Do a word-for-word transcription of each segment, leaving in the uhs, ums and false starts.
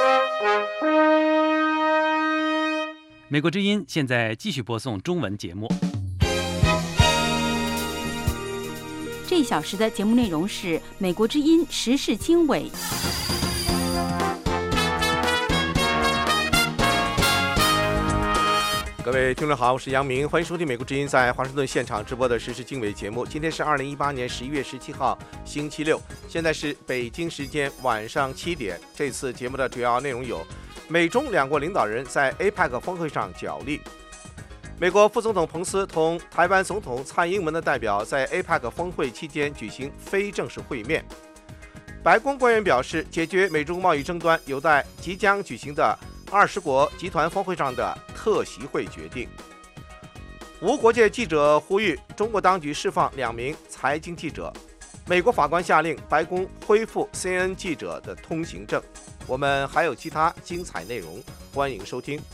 美国之音现在继续播送中文节目。 这一小时的节目内容是美国之音时事经纬。 各位听众好，我是杨明，欢迎收听美国之音在华盛顿现场直播的时事经纬节目。今天是二零一八年十一月十七号，星期六，现在是北京时间晚上七点。这次节目的主要内容有：美中两国领导人在 A P E C 峰会上角力；美国副总统彭斯同台湾总统蔡英文的代表在 A P E C 峰会期间举行非正式会面；白宫官员表示，解决美中贸易争端有待即将举行的二十国集团峰会上的特席会决定。无国界记者呼吁中国当局释放两名财经记者。美国法官下令白宫恢复 C N N 记者的通行证。我们还有其他精彩内容，欢迎收听。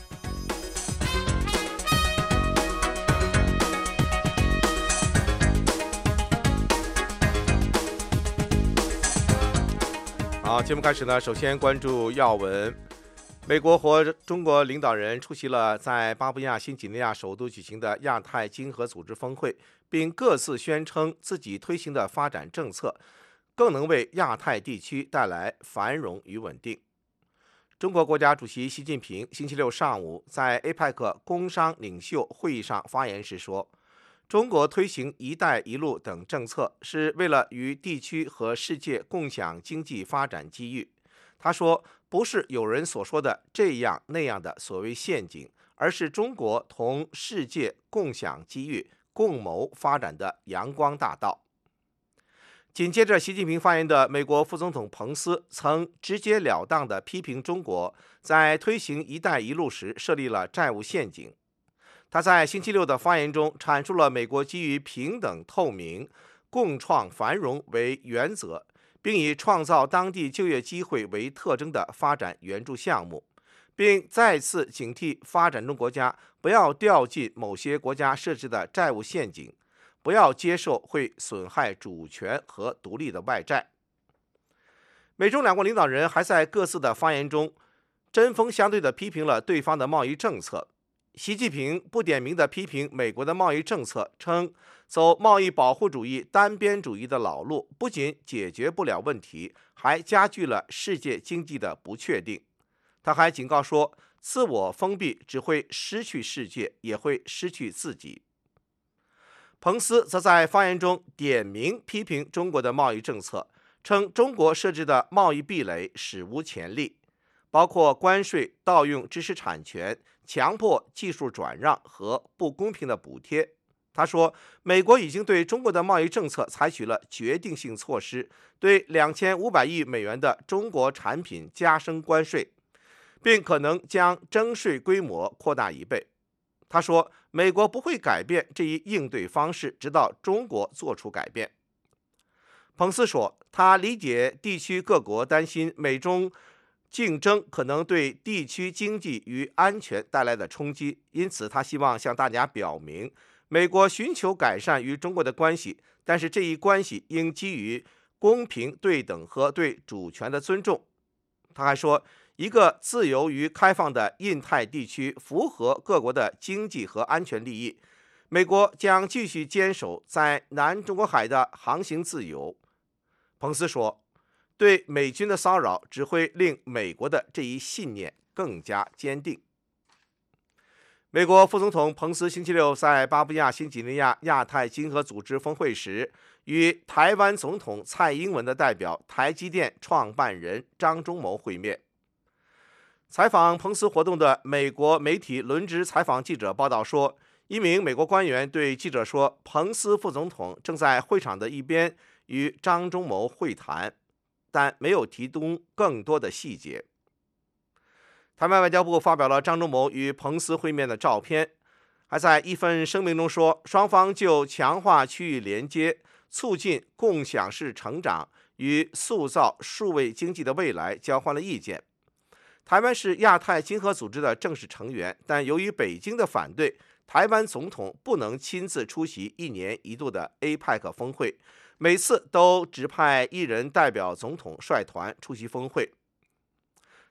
好，节目开始呢，首先关注要闻。美国和中国领导人出席了在巴布亚新几内亚首都举行的亚太经合组织峰会，并各自宣称自己推行的发展政策更能为亚太地区带来繁荣与稳定。中国国家主席习近平星期六上午在 A P E C 工商领袖会议上发言时说，中国推行“一带一路”等政策是为了与地区和世界共享经济发展机遇。他说，不是有人所说的这样那样的所谓陷阱，而是中国同世界共享机遇、共谋发展的阳光大道。紧接着习近平发言的美国副总统彭斯曾直截了当地批评中国在推行“一带一路”时设立了债务陷阱。他在星期六的发言中阐述了美国基于平等、透明、共创繁荣为原则，并以创造当地就业机会为特征的发展援助项目，并再次警惕发展中国家不要掉进某些国家设置的债务陷阱，不要接受会损害主权和独立的外债。美中两国领导人还在各自的发言中针锋相对地批评了对方的贸易政策。习近平不点名地批评美国的贸易政策，称走贸易保护主义、单边主义的老路，不仅解决不了问题，还加剧了世界经济的不确定。他还警告说，自我封闭只会失去世界，也会失去自己。彭斯则在发言中点名批评中国的贸易政策，称中国设置的贸易壁垒史无前例，包括关税、盗用知识产权、强迫技术转让和不公平的补贴。他说，美国已经对中国的贸易政策采取了决定性措施，对两千五百亿美元的中国产品加征关税，并可能将征税规模扩大一倍。他说，美国不会改变这一应对方式，直到中国做出改变。彭斯说，他理解地区各国担心美中竞争可能对地区经济与安全带来的冲击，因此他希望向大家表明，美国寻求改善与中国的关系，但是这一关系应基于公平、对等和对主权的尊重。他还说，一个自由与开放的印太地区符合各国的经济和安全利益，美国将继续坚守在南中国海的航行自由。彭斯说，对美军的骚扰只会令美国的这一信念更加坚定。美国副总统彭斯星期六在巴布亚新几内亚亚太经合组织峰会时，与台湾总统蔡英文的代表台积电创办人张忠谋会面。采访彭斯活动的美国媒体轮值采访记者报道说，一名美国官员对记者说，彭斯副总统正在会场的一边与张忠谋会谈，但没有提供更多的细节。台湾外交部发表了张忠谋与彭斯会面的照片，还在一份声明中说，双方就强化区域连接、促进共享式成长与塑造数位经济的未来交换了意见。台湾是亚太经合组织的正式成员，但由于北京的反对，台湾总统不能亲自出席一年一度的 A P E C 峰会，每次都指派一人代表总统率团出席峰会。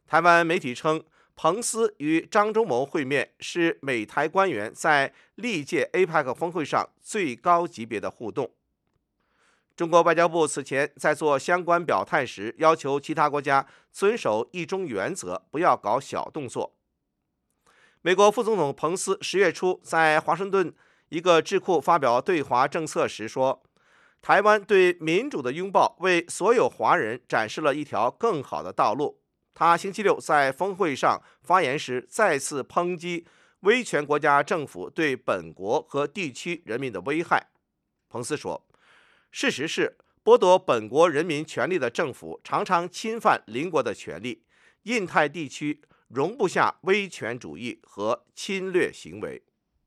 台湾媒体称，彭斯与张忠谋会面是美台官员在历届 A P E C 峰会上最高级别的互动。中国外交部此前在做相关表态时，要求其他国家遵守一中原则，不要搞小动作。美国副总统彭斯十月初在华盛顿一个智库发表对华政策时说，台湾对民主的拥抱为所有华人展示了一条更好的道路。他星期六在峰会上发言时再次抨击威权国家政府对本国和地区人民的危害。彭斯说，事实是剥夺本国人民权利的政府常常侵犯邻国的权利，印太地区容不下威权主义和侵略行为。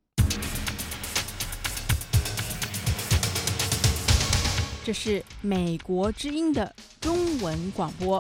这是美国之音的中文广播。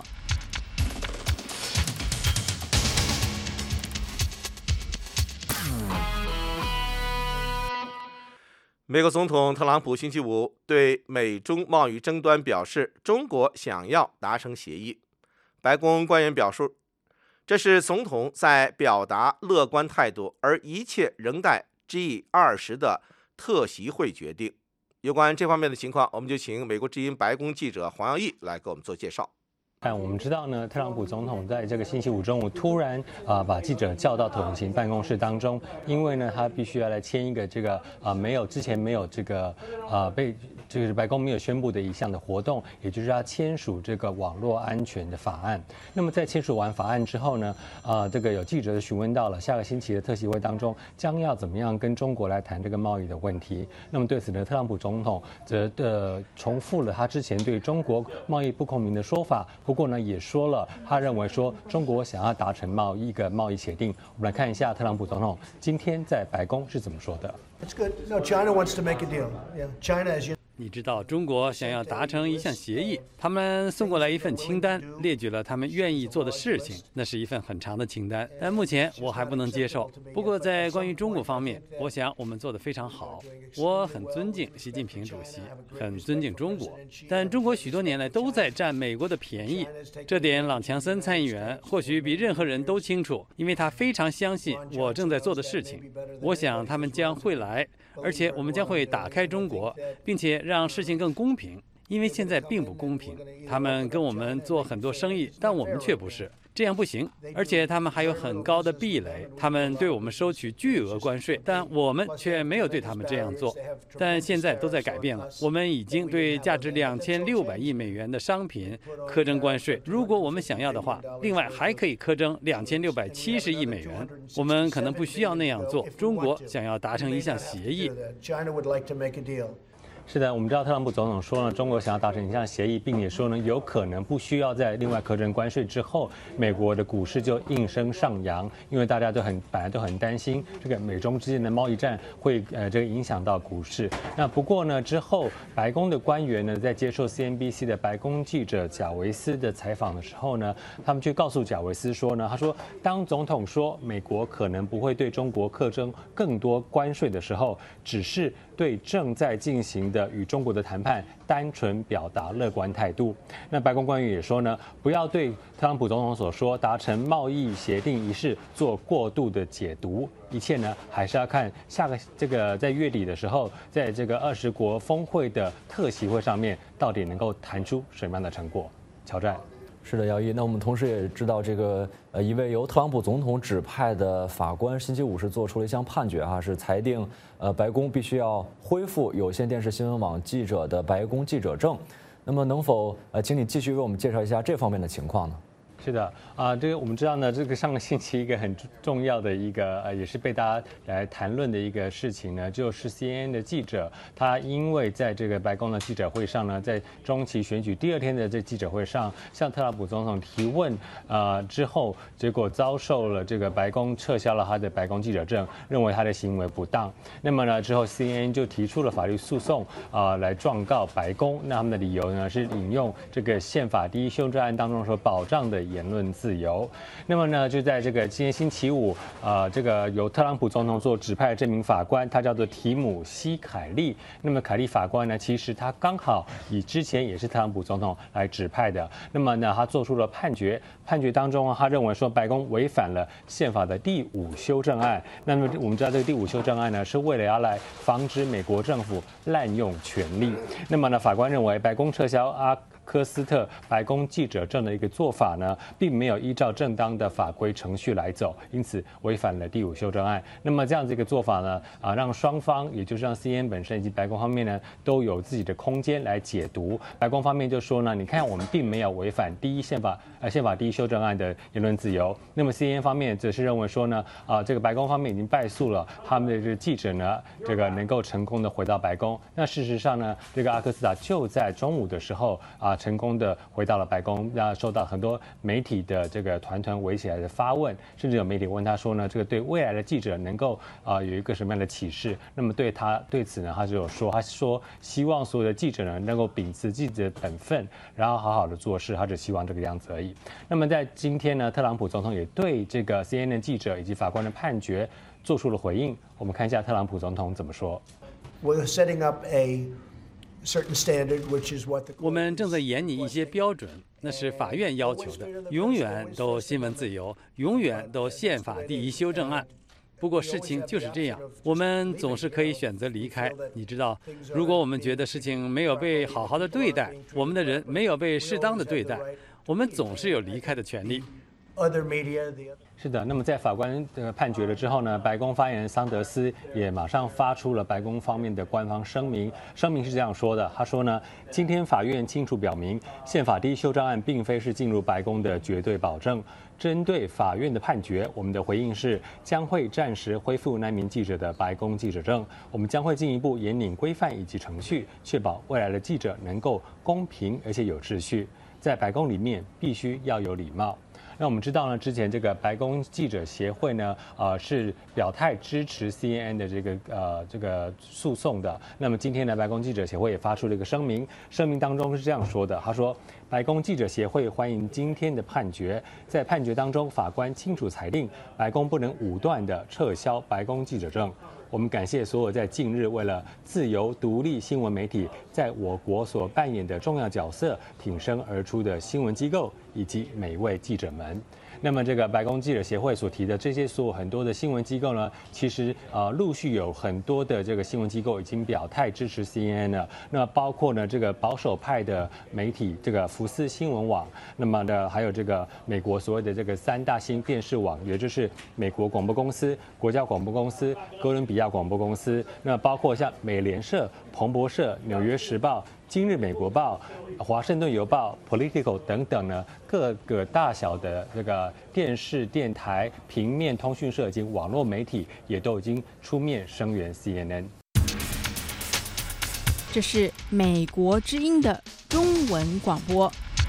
美国总统特朗普星期五对美中贸易争端表示，中国想要达成协议。白宫官员表示，这是总统在表达乐观态度，而一切仍待 G 二十 的特席会决定。有关这方面的情况，我们就请美国之音白宫记者黄耀义来给我们做介绍。 但我们知道呢，特朗普总统在这个星期五中午突然啊、呃、把记者叫到统行办公室当中，因为呢他必须要来签一个这个啊、呃、没有之前没有这个啊、呃、被这个白宫没有宣布的一项的活动，也就是要签署这个网络安全的法案。那么在签署完法案之后呢，啊、呃、这个有记者询问到了下个星期的特席会当中将要怎么样跟中国来谈这个贸易的问题。那么对此呢，特朗普总统则的重复了他之前对中国贸易不公平的说法。不过呢，也说了，他认为说中国想要达成贸易一个贸易协定。我们来看一下特朗普总统今天在白宫是怎么说的。 It's good. No, China wants to make a deal. Yeah, China is. 你知道中国想要达成一项协议，他们送过来一份清单，列举了他们愿意做的事情，那是一份很长的清单，但目前我还不能接受。不过在关于中国方面，我想我们做得非常好。我很尊敬习近平主席，很尊敬中国，但中国许多年来都在占美国的便宜，这点朗强森参议员或许比任何人都清楚，因为他非常相信我正在做的事情。我想他们将会来，而且我们将会打开中国，并且让事情更公平，因为现在并不公平。他们跟我们做很多生意，但我们却不是，这样不行。而且他们还有很高的壁垒，他们对我们收取巨额关税，但我们却没有对他们这样做。但现在都在改变了，我们已经对价值两千六百亿美元的商品苛征关税，如果我们想要的话，另外还可以苛征两千六百七十亿美元。我们可能不需要那样做。中国想要达成一项协议。 是的，我们知道特朗普总统说呢，中国想要达成一项协议，并且说呢，有可能不需要在另外苛征关税之后，美国的股市就应声上扬，因为大家都很本来都很担心这个美中之间的贸易战会呃这个影响到股市。那不过呢，之后白宫的官员呢在接受 C N B C 的白宫记者贾维斯的采访的时候呢，他们就告诉贾维斯说呢，他说当总统说美国可能不会对中国课征更多关税的时候，只是对正在进行的与中国的谈判单纯表达乐观态度。那白宫官员也说呢，不要对特朗普总统所说达成贸易协定一事做过度的解读，一切呢还是要看下个这个在月底的时候，在这个二十国峰会的特席会上面，到底能够谈出什么样的成果。乔战。 是的，姚毅。那我们同时也知道，这个呃一位由特朗普总统指派的法官星期五是做出了一项判决哈，是裁定呃白宫必须要恢复有线电视新闻网记者的白宫记者证。那么能否呃请你继续为我们介绍一下这方面的情况呢？ 是的啊，这个我们知道呢，这个上个星期一个很重要的一个呃，也是被大家来谈论的一个事情呢，就是 C N N 的记者，他因为在这个白宫的记者会上呢，在中期选举第二天的这记者会上，向特朗普总统提问，呃之后，结果遭受了这个白宫撤销了他的白宫记者证，认为他的行为不当。那么呢，之后 C N N 就提出了法律诉讼啊、呃，来状告白宫。那他们的理由呢是引用这个宪法第一修正案当中所保障的言论自由。那么呢，就在这个今天星期五，呃，这个由特朗普总统做指派的这名法官，他叫做提姆西凯利。那么凯利法官呢，其实他刚好以之前也是特朗普总统来指派的。那么呢，他做出了判决，判决当中啊，他认为说白宫违反了宪法的第五修正案。那么我们知道这个第五修正案呢，是为了要来防止美国政府滥用权力。那么呢，法官认为白宫撤销阿科斯特白宫记者证的一个做法呢，并没有依照正当的法规程序来走，因此违反了第五修正案。那么这样子一个做法呢，啊，让双方，也就是让 C N N 本身以及白宫方面呢，都有自己的空间来解读。白宫方面就说呢，你看我们并没有违反第一宪法呃宪法第一修正案的言论自由。那么 C N N 方面则是认为说呢，啊，这个白宫方面已经败诉了，他们的这个记者呢，这个能够成功的回到白宫。那事实上呢，这个阿克斯塔就在中午的时候啊。成功的回到了白宫，让受到很多媒体的这个团团围起来的发问，甚至有媒体问他说呢，这个对未来的记者能够啊、呃、有一个什么样的启示？那么对他对此呢，他就有说，他说希望所有的记者呢能够秉持记者的本分，然后好好的做事，他只希望这个样子而已。那么在今天呢，特朗普总统也对这个 C N N 记者以及法官的判决做出了回应。我们看一下特朗普总统怎么说。 We're setting up a standard, which is what the 我们正在研拟一些标准，那是法院要求的，永远都新闻自由，永远都宪法第一修正案。不过事情就是这样，我们总是可以选择离开。你知道，如果我们觉得事情没有被好好的对待，我们的人没有被适当的对待，我们总是有离开的权利。 other media, the other 是的，那么在法官的判决了之后呢，白宫发言人桑德斯也马上发出了白宫方面的官方声明。声明是这样说的，他说呢，今天法院清楚表明，宪法第一修正案并非是进入白宫的绝对保证。针对法院的判决，我们的回应是将会暂时恢复那名记者的白宫记者证。我们将会进一步严拧规范以及程序，确保未来的记者能够公平而且有秩序。在白宫里面必须要有礼貌。那我们知道呢，之前这个白宫记者协会呢，呃，是表态支持 C N N 的这个呃这个诉讼的。那么今天呢，白宫记者协会也发出了一个声明，声明当中是这样说的，他说，白宫记者协会欢迎今天的判决，在判决当中，法官清楚裁定，白宫不能武断地撤销白宫记者证。我们感谢所有在近日为了自由独立新闻媒体在我国所扮演的重要角色挺身而出的新闻机构以及每一位记者们。那么这个白宫记者协会所提的这些所有很多的新闻机构呢，其实呃陆续有很多的这个新闻机构已经表态支持 C N N 了。那包括呢这个保守派的媒体这个福斯新闻网，那么呢还有这个美国所谓的这个三大新电视网，也就是美国广播公司、国家广播公司、哥伦比亚广播公司。那包括像美联社、彭博社、纽约时报、今日美国报、华盛顿邮报、Politico 等等呢，各个大小的这个电视、电台、平面通讯社以及网络媒体，也都已经出面声援 C N N。 这是美国之音的中文广播。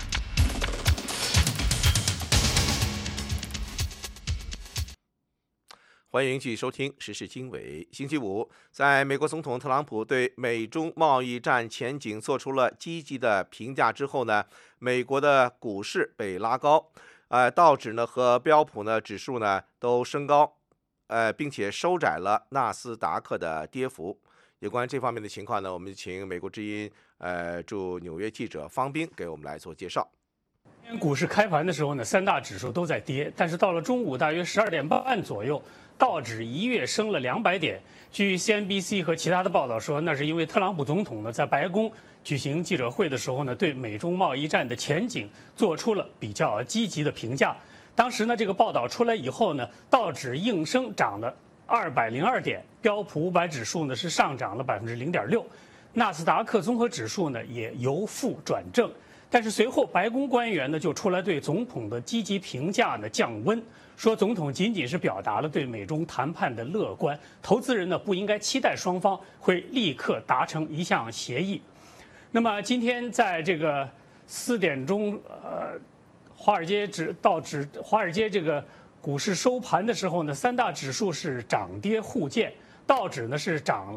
欢迎继续收听时事经纬。星期五，在美国总统特朗普对美中贸易战前景做出了积极的评价之后呢，美国的股市被拉高，呃，道指呢和标普呢指数呢都升高，呃，并且收窄了纳斯达克的跌幅。有关这方面的情况呢，我们请美国之音呃驻纽约记者方斌给我们来做介绍。 股市开盘的时候呢，三大指数都在跌，但是到了中午大约十二点半左右，道指一跃升了两百点。据 C N B C 和其他的报道说，那是因为特朗普总统呢在白宫举行记者会的时候呢，对美中贸易战的前景做出了比较积极的评价。当时呢，这个报道出来以后呢，道指应声涨了二百零二点，标普五百指数呢是上涨了百分之零点六，纳斯达克综合指数呢也由负转正。但是随后，白宫官员呢就出来对总统的积极评价呢降温，说总统仅仅是表达了对美中谈判的乐观，投资人呢不应该期待双方会立刻达成一项协议。那么今天在这个四点钟，呃，华尔街指道指华尔街这个股市收盘的时候呢，三大指数是涨跌互见，道指呢是涨了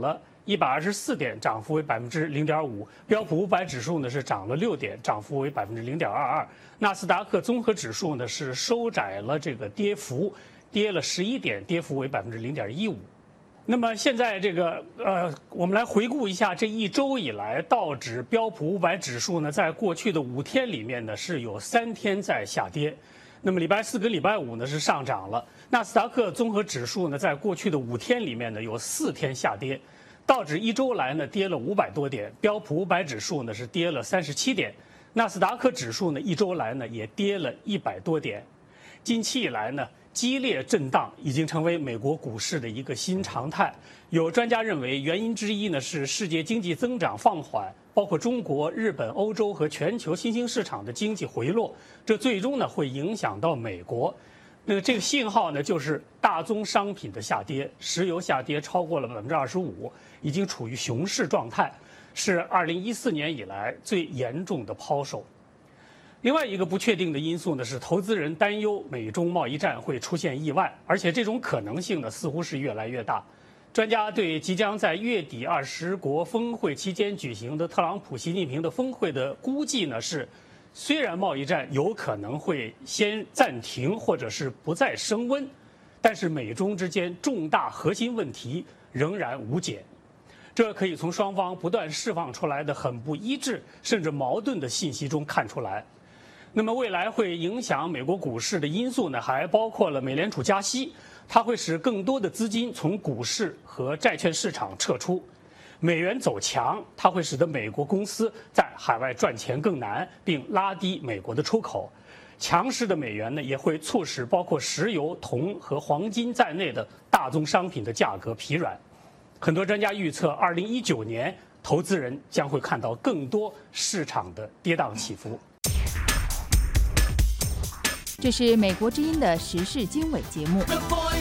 一百二十四点，涨幅为百分之零点五。标普五百指数呢是涨了六点，涨幅为百分之零点二二。纳斯达克综合指数呢是收窄了这个跌幅，跌了十一点，跌幅为百分之零点一五。那么现在这个呃，我们来回顾一下这一周以来，道指、标普五百指数呢，在过去的五天里面呢是有三天在下跌。那么礼拜四跟礼拜五呢是上涨了。纳斯达克综合指数呢，在过去的五天里面呢有四天下跌。道指一周来呢跌了五百多点，标普五百指数呢是跌了三十七点，纳斯达克指数呢一周来呢也跌了一百多点。近期以来呢，激烈震荡已经成为美国股市的一个新常态。有专家认为，原因之一呢是世界经济增长放缓，包括中国、日本、欧洲和全球新兴市场的经济回落，这最终呢会影响到美国。那个这个信号呢，就是大宗商品的下跌，石油下跌超过了百分之二十五，已经处于熊市状态，是二零一四年以来最严重的抛售。另外一个不确定的因素呢，是投资人担忧美中贸易战会出现意外，而且这种可能性呢，似乎是越来越大。专家对即将在月底二十国峰会期间举行的特朗普、习近平的峰会的估计呢是，虽然贸易战有可能会先暂停或者是不再升温，但是美中之间重大核心问题仍然无解。这可以从双方不断释放出来的很不一致甚至矛盾的信息中看出来。那么未来会影响美国股市的因素呢，还包括了美联储加息，它会使更多的资金从股市和债券市场撤出；美元走强，它会使得美国公司在海外赚钱更难，并拉低美国的出口。强势的美元呢，也会促使包括石油、铜和黄金在内的大宗商品的价格疲软。很多专家预测，二零一九年投资人将会看到更多市场的跌宕起伏。 这是美国之音的时事经纬节目。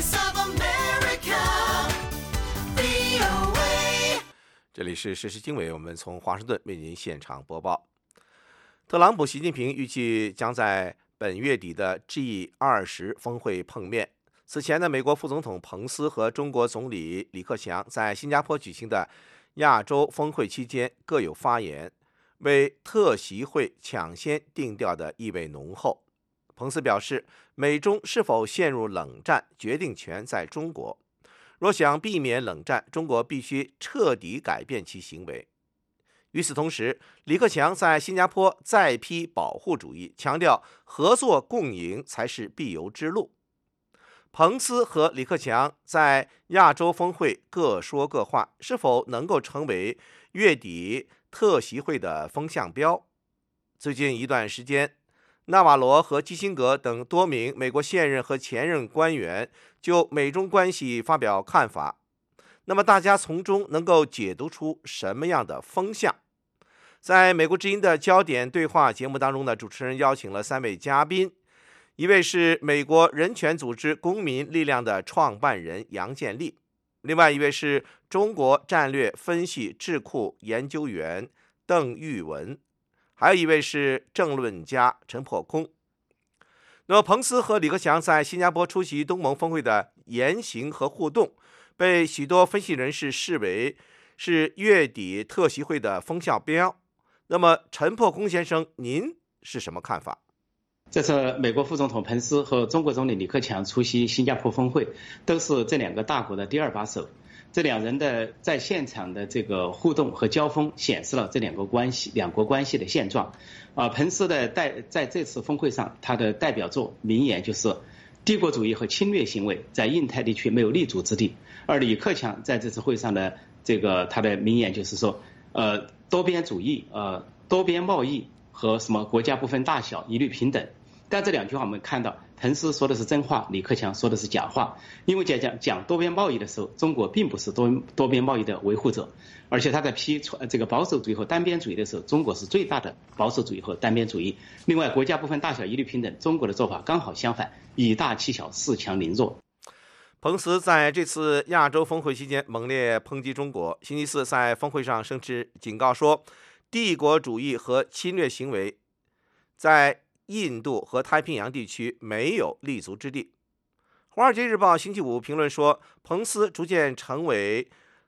这里是时事经纬，我们从华盛顿为您现场播报。特朗普、习近平预计将在本月底的 G 二十 峰会碰面。此前呢，美国副总统彭斯和中国总理李克强在新加坡举行的亚洲峰会期间各有发言，为特习会抢先定调的意味浓厚。彭斯表示，美中是否陷入冷战，决定权在中国。若想避免冷战，中国必须彻底改变其行为。与此同时，李克强在新加坡再批保护主义，强调合作共赢才是必由之路。彭斯和李克强在亚洲峰会各说各话，是否能够成为月底特习会的风向标？最近一段时间，纳瓦罗和基辛格等多名美国现任和前任官员就美中关系发表看法，那么大家从中能够解读出什么样的风向？在美国之音的焦点对话节目当中呢，主持人邀请了三位嘉宾，一位是美国人权组织公民力量的创办人杨建立，另外一位是中国战略分析智库研究员邓玉文，还有一位是政论家陈破空。那么彭斯和李克强在新加坡出席东盟峰会的言行和互动，被许多分析人士视为是月底特习会的风向标。那么陈破空先生，您是什么看法？ 这次美国副总统彭斯和中国总理李克强出席新加坡峰会，都是这两个大国的第二把手。这两人的在现场的这个互动和交锋，显示了这两个关系、两国关系的现状。啊，彭斯的代在这次峰会上，他的代表作名言就是“帝国主义和侵略行为在印太地区没有立足之地”。而李克强在这次会上的这个他的名言就是说，呃，多边主义、呃，多边贸易和什么国家不分大小，一律平等。但这两句话我们看到，彭斯说的是真话，李克强说的是假话。因为在讲讲多边贸易的时候，中国并不是多多边贸易的维护者，而且他在批这个保守主义和单边主义的时候，中国是最大的保守主义和单边主义。另外，国家不分大小，一律平等，中国的做法刚好相反，以大欺小，恃强凌弱。 彭斯在这次亚洲峰会期间猛烈抨击中国，星期四在峰会上声斥警告说，帝国主义和侵略行为在印度和太平洋地区没有立足之地。华尔街日报星期五评论说，彭斯逐渐成为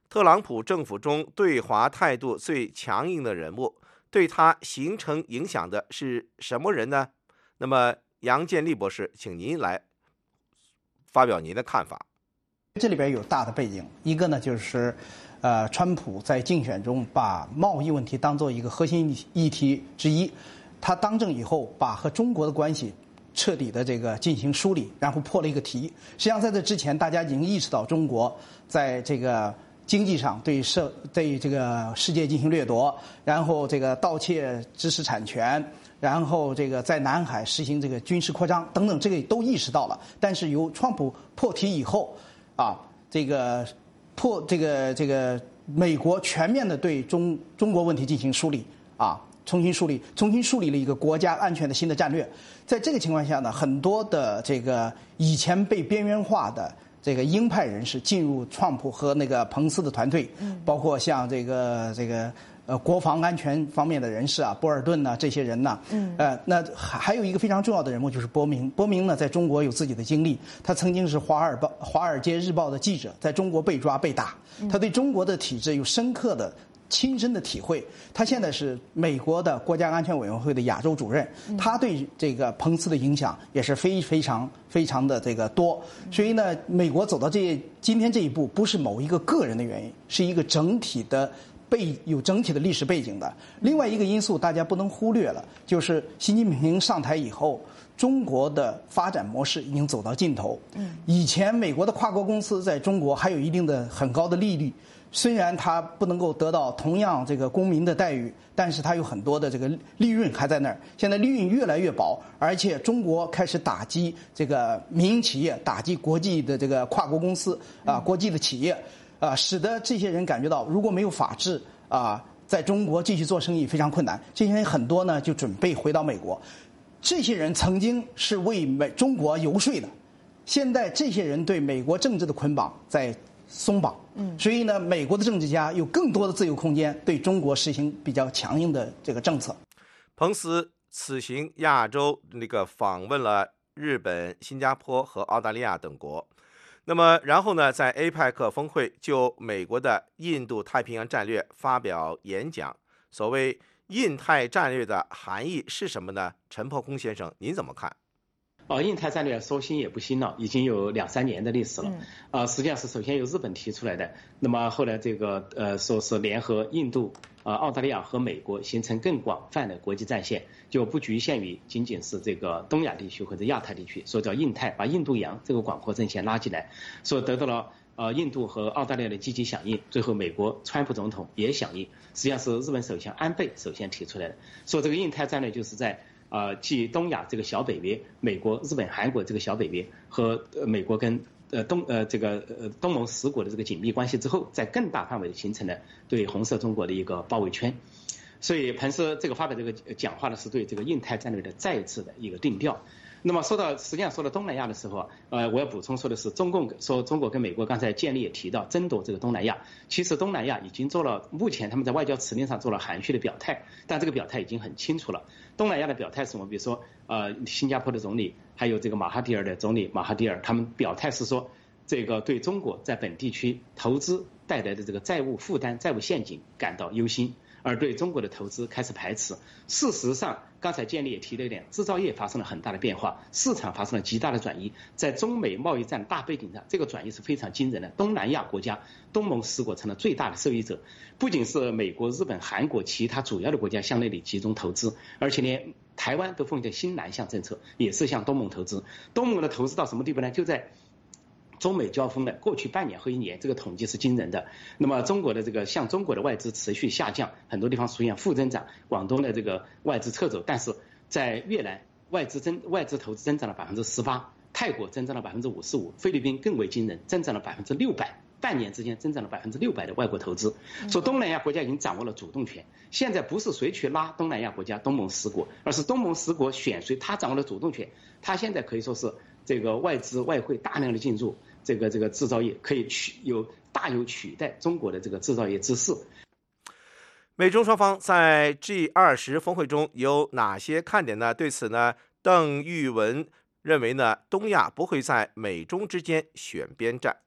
特朗普政府中对华态度最强硬的人物，对他形成影响的是什么人呢？那么杨建立博士，请您来发表您的看法。 这里边有大的背景，一个呢就是，呃，川普在竞选中把贸易问题当做一个核心议题之一，他当政以后把和中国的关系彻底的这个进行梳理，然后破了一个题。实际上在这之前，大家已经意识到中国在这个经济上对社对这个世界进行掠夺，然后这个盗窃知识产权，然后这个在南海实行这个军事扩张等等，这个都意识到了。但是由川普破题以后，啊，这个破这个这个美国全面的对中中国问题进行梳理啊，重新梳理，重新树立了一个国家安全的新的战略。在这个情况下呢，很多的这个以前被边缘化的这个鹰派人士进入川普和那个彭斯的团队，包括像这个这个呃国防安全方面的人士啊，波尔顿呐、啊、这些人呢，嗯，呃，那还有一个非常重要的人物就是波明。波明呢，在中国有自己的经历，他曾经是华尔报《华尔街日报》的记者，在中国被抓被打，他对中国的体制有深刻的亲身的体会。他现在是美国的国家安全委员会的亚洲主任，他对这个彭斯的影响也是非非常非常的这个多。所以呢，美国走到这今天这一步，不是某一个个人的原因，是一个整体的背有整体的历史背景的。另外一个因素大家不能忽略了，就是习近平上台以后，中国的发展模式已经走到尽头。以前美国的跨国公司在中国还有一定的很高的利率，虽然它不能够得到同样这个公民的待遇，但是它有很多的这个利润还在那儿。现在利润越来越薄，而且中国开始打击这个民营企业，打击国际的这个跨国公司啊，国际的企业啊，使得这些人感觉到如果没有法治啊，在中国继续做生意非常困难。这些人很多呢就准备回到美国。这些人曾经是为美中国游说的，现在这些人对美国政治的捆绑在松绑，嗯，所以呢，美国的政治家有更多的自由空间，对中国实行比较强硬的这个政策。 彭斯此行亚洲那个访问了日本、新加坡和澳大利亚等国，那么然后呢，在 A P E C 峰会就美国的印度太平洋战略发表演讲。所谓印太战略的含义是什么呢？陈破空先生，您怎么看？ 哦，印太战略说新也不新了，已经有两三年的历史了。嗯、呃，实际上是首先由日本提出来的，那么后来这个呃说是联合印度、呃澳大利亚和美国，形成更广泛的国际战线，就不局限于仅仅是这个东亚地区或者亚太地区，所以叫印太，把印度洋这个广阔阵线拉进来，所以得到了呃印度和澳大利亚的积极响应，最后美国川普总统也响应，实际上是日本首相安倍首先提出来的，所以这个印太战略就是在。呃，继东亚这个小北约，美国、日本、韩国这个小北约和呃美国跟呃东呃这个呃东盟十国的这个紧密关系之后，在更大范围的形成了对红色中国的一个包围圈。所以彭斯这个发表这个讲话呢，是对这个印太战略的再一次的一个定调。那么说到实际上说到东南亚的时候，呃，我要补充说的是，中共说中国跟美国刚才建立也提到争夺这个东南亚，其实东南亚已经做了，目前他们在外交辞令上做了含蓄的表态，但这个表态已经很清楚了。东南亚的表态是什么？比如说呃，新加坡的总理，还有这个马哈蒂尔的总理马哈蒂尔，他们表态是说，这个对中国在本地区投资带来的这个债务负担、债务陷阱感到忧心。而对中国的投资开始排斥。事实上，刚才建立也提了一点，制造业发生了很大的变化，市场发生了极大的转移。在中美贸易战大背景下，这个转移是非常惊人的。东南亚国家、东盟十国成了最大的受益者，不仅是美国、日本、韩国其他主要的国家向那里集中投资，而且连台湾都奉行新南向政策，也是向东盟投资。东盟的投资到什么地步呢？就在中美交锋的过去半年和一年，这个统计是惊人的。那么中国的这个向中国的外资持续下降，很多地方出现负增长，广东的这个外资撤走，但是在越南外资增外资投资增长了百分之十八，泰国增长了百分之五十五，菲律宾更为惊人，增长了百分之六百，半年之间增长了百分之六百的外国投资。说东南亚国家已经掌握了主动权，现在不是谁去拉东南亚国家东盟十国，而是东盟十国选谁，他掌握了主动权，他现在可以说是这个外资外汇大量的进入。这个这个制造业可以取有大有取代中国的这个制造业之势。 美中双方在 G 二十 峰会中有哪些看点呢？对此呢，邓玉文认为呢，东亚不会在美中之间选边站。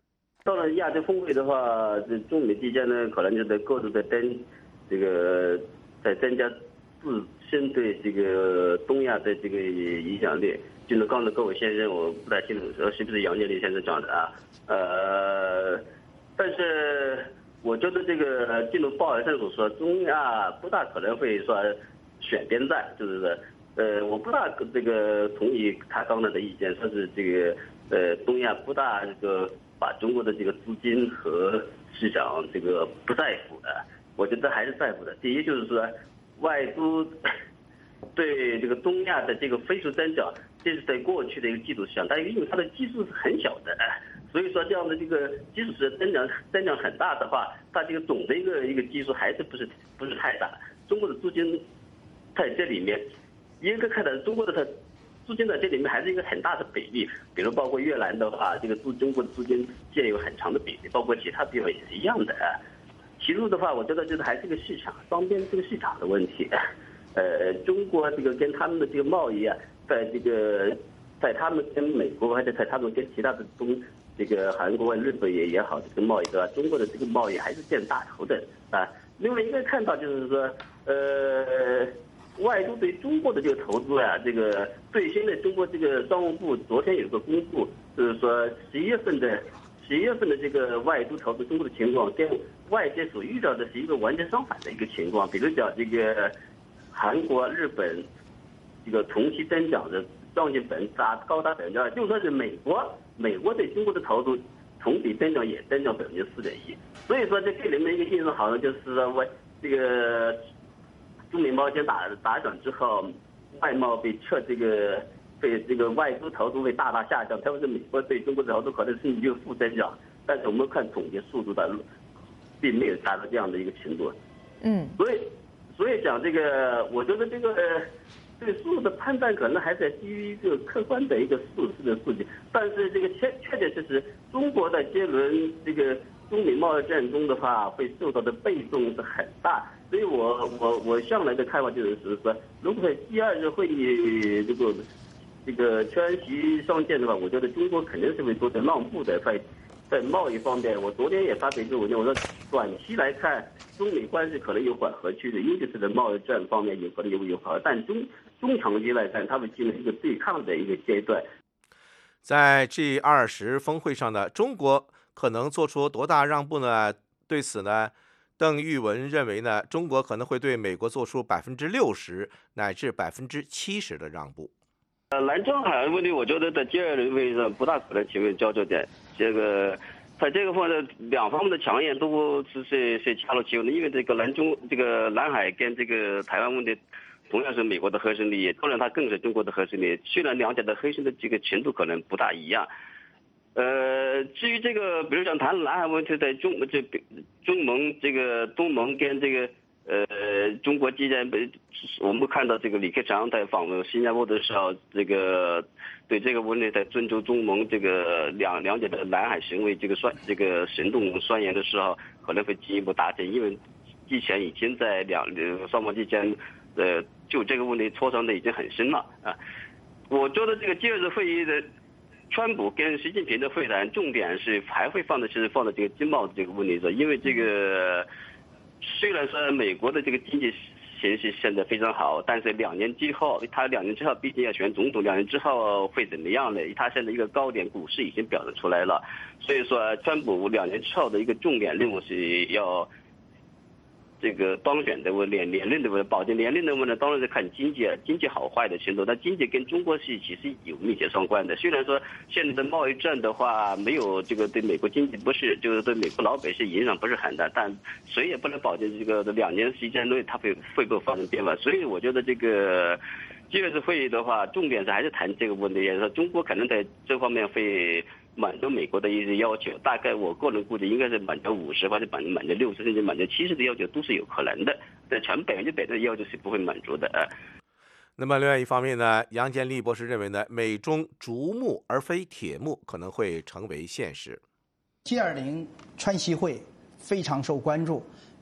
到了亚洲峰会的话，这中美之间呢，可能就在各自在增这个在增加自身对这个东亚的这个影响力。就刚才各位先生，我不太清楚说是不是杨建立先生讲的啊？呃，但是我觉得这个进入鲍尔政府说，中亚不大可能会说选边站，就是说，呃，我不大这个同意他刚才的意见，说是这个呃东亚不大这个把中国的这个资金和市场这个不在乎的，我觉得还是在乎的。第一就是说，外租对这个东亚的这个飞速增长，这是在过去的一个基础上，但因为它的基数是很小的，所以说这样的这个基础是增长增长很大的话，它这个总的一个一个基数还是不是不是太大。中国的资金在这里面，应该看到中国的它资金在这里面还是一个很大的比例，比如包括越南的话，这个资中国的资金占有很长的比例，包括其他地方也是一样的。其次的话，我觉得就是还是个市场双边这个市场的问题。呃，中国这个跟他们的这个贸易啊，在这个在他们跟美国，或者在他们跟其他的东这个韩国、日本也也好，这个贸易对吧？中国的这个贸易还是见大头的啊。另外一个看到就是说，呃，外租对中国的这个投资啊，这个最新的中国这个商务部昨天有个公布，就是说十一月份的十一月份的这个外租投资中国的情况，跟外界所预料的是一个完全相反的一个情况。比如讲这个韩国、日本这个同期增长的将近百分之达高达百分之二，就算是美国，美国对中国的投资同比增长也增长百分之四点一。所以说这这里面一个印象好像就是说，我这个中美贸易战打打转之后，外贸被撤这个被这个外资投资会大大下降，特别是美国对中国的投资可能甚至有负增长，但是我们看总结速度的，并没有达到这样的一个程度。 嗯， 所以。所以讲这个，我觉得这个对数的判断可能还是基于一个客观的一个事实的数据，但是这个确确确实实，中国在这轮这个中美贸易战中的话，会受到的被动是很大。所以我我我向来的看法就是说，如果在第二次会议这个这个川习上线的话，我觉得中国肯定是会做的让步的，在在贸易方面，我昨天也发表一个文章，我说短期来看，中美关系可能有缓和趋势，尤其是在贸易战方面有可能有有缓和，但中中长期来看，他们进入一个对抗的一个阶段。 在 G 二十 峰会上呢，中国可能做出多大让步呢？对此呢，邓玉文认为呢，中国可能会对美国做出百分之六十乃至百分之七十的让步。 呃，南中海问题，我觉得在第二轮会议上不大可能成为交焦点。这个在这个方面，两方面的强硬都是是是恰如其分的，因为这个南中这个南海跟这个台湾问题，同样是美国的核心利益，当然它更是中国的核心利益。虽然两者的核心的这个程度可能不大一样。呃，至于这个，比如讲谈南海问题，在中这中盟这个东盟跟这个。呃，中国之间，我们看到这个李克强在访问新加坡的时候，这个对这个问题在尊重中盟这个两两者的南海行为这个算这个行动宣言的时候，可能会进一步达成，因为之前已经在两双方之间，呃，就这个问题磋商的已经很深了啊。我觉得这个第二次会议的川普跟习近平的会谈，重点是还会放的是放在这个经贸的这个问题上，因为这个。虽然说美国的这个经济形势现在非常好，但是两年之后，他两年之后毕竟要选总统，两年之后会怎么样呢？他现在一个高点股市已经表现出来了，所以说川普两年之后的一个重点任务是要这个当选的问连连任的问保证连任的问呢，当然是看经济经济好坏的程度。但经济跟中国是其实有密切相关的。虽然说现在的贸易战的话，没有这个对美国经济不是就是对美国老百姓影响不是很大，但谁也不能保证这个两年时间内它会会不会发生变化。所以我觉得这个这个次会议的话，重点是还是谈这个问题，也就是说中国可能在这方面会。满足美国的一些要求，大概我个人估计应该是满足五十或者满满足六十甚至满足七十的要求都是有可能的，但全百分之百的要求是不会满足的啊。 那么另外一方面呢，杨建立博士认为呢，美中竹木而非铁木可能会成为现实。 G 二十 川习会非常受关注，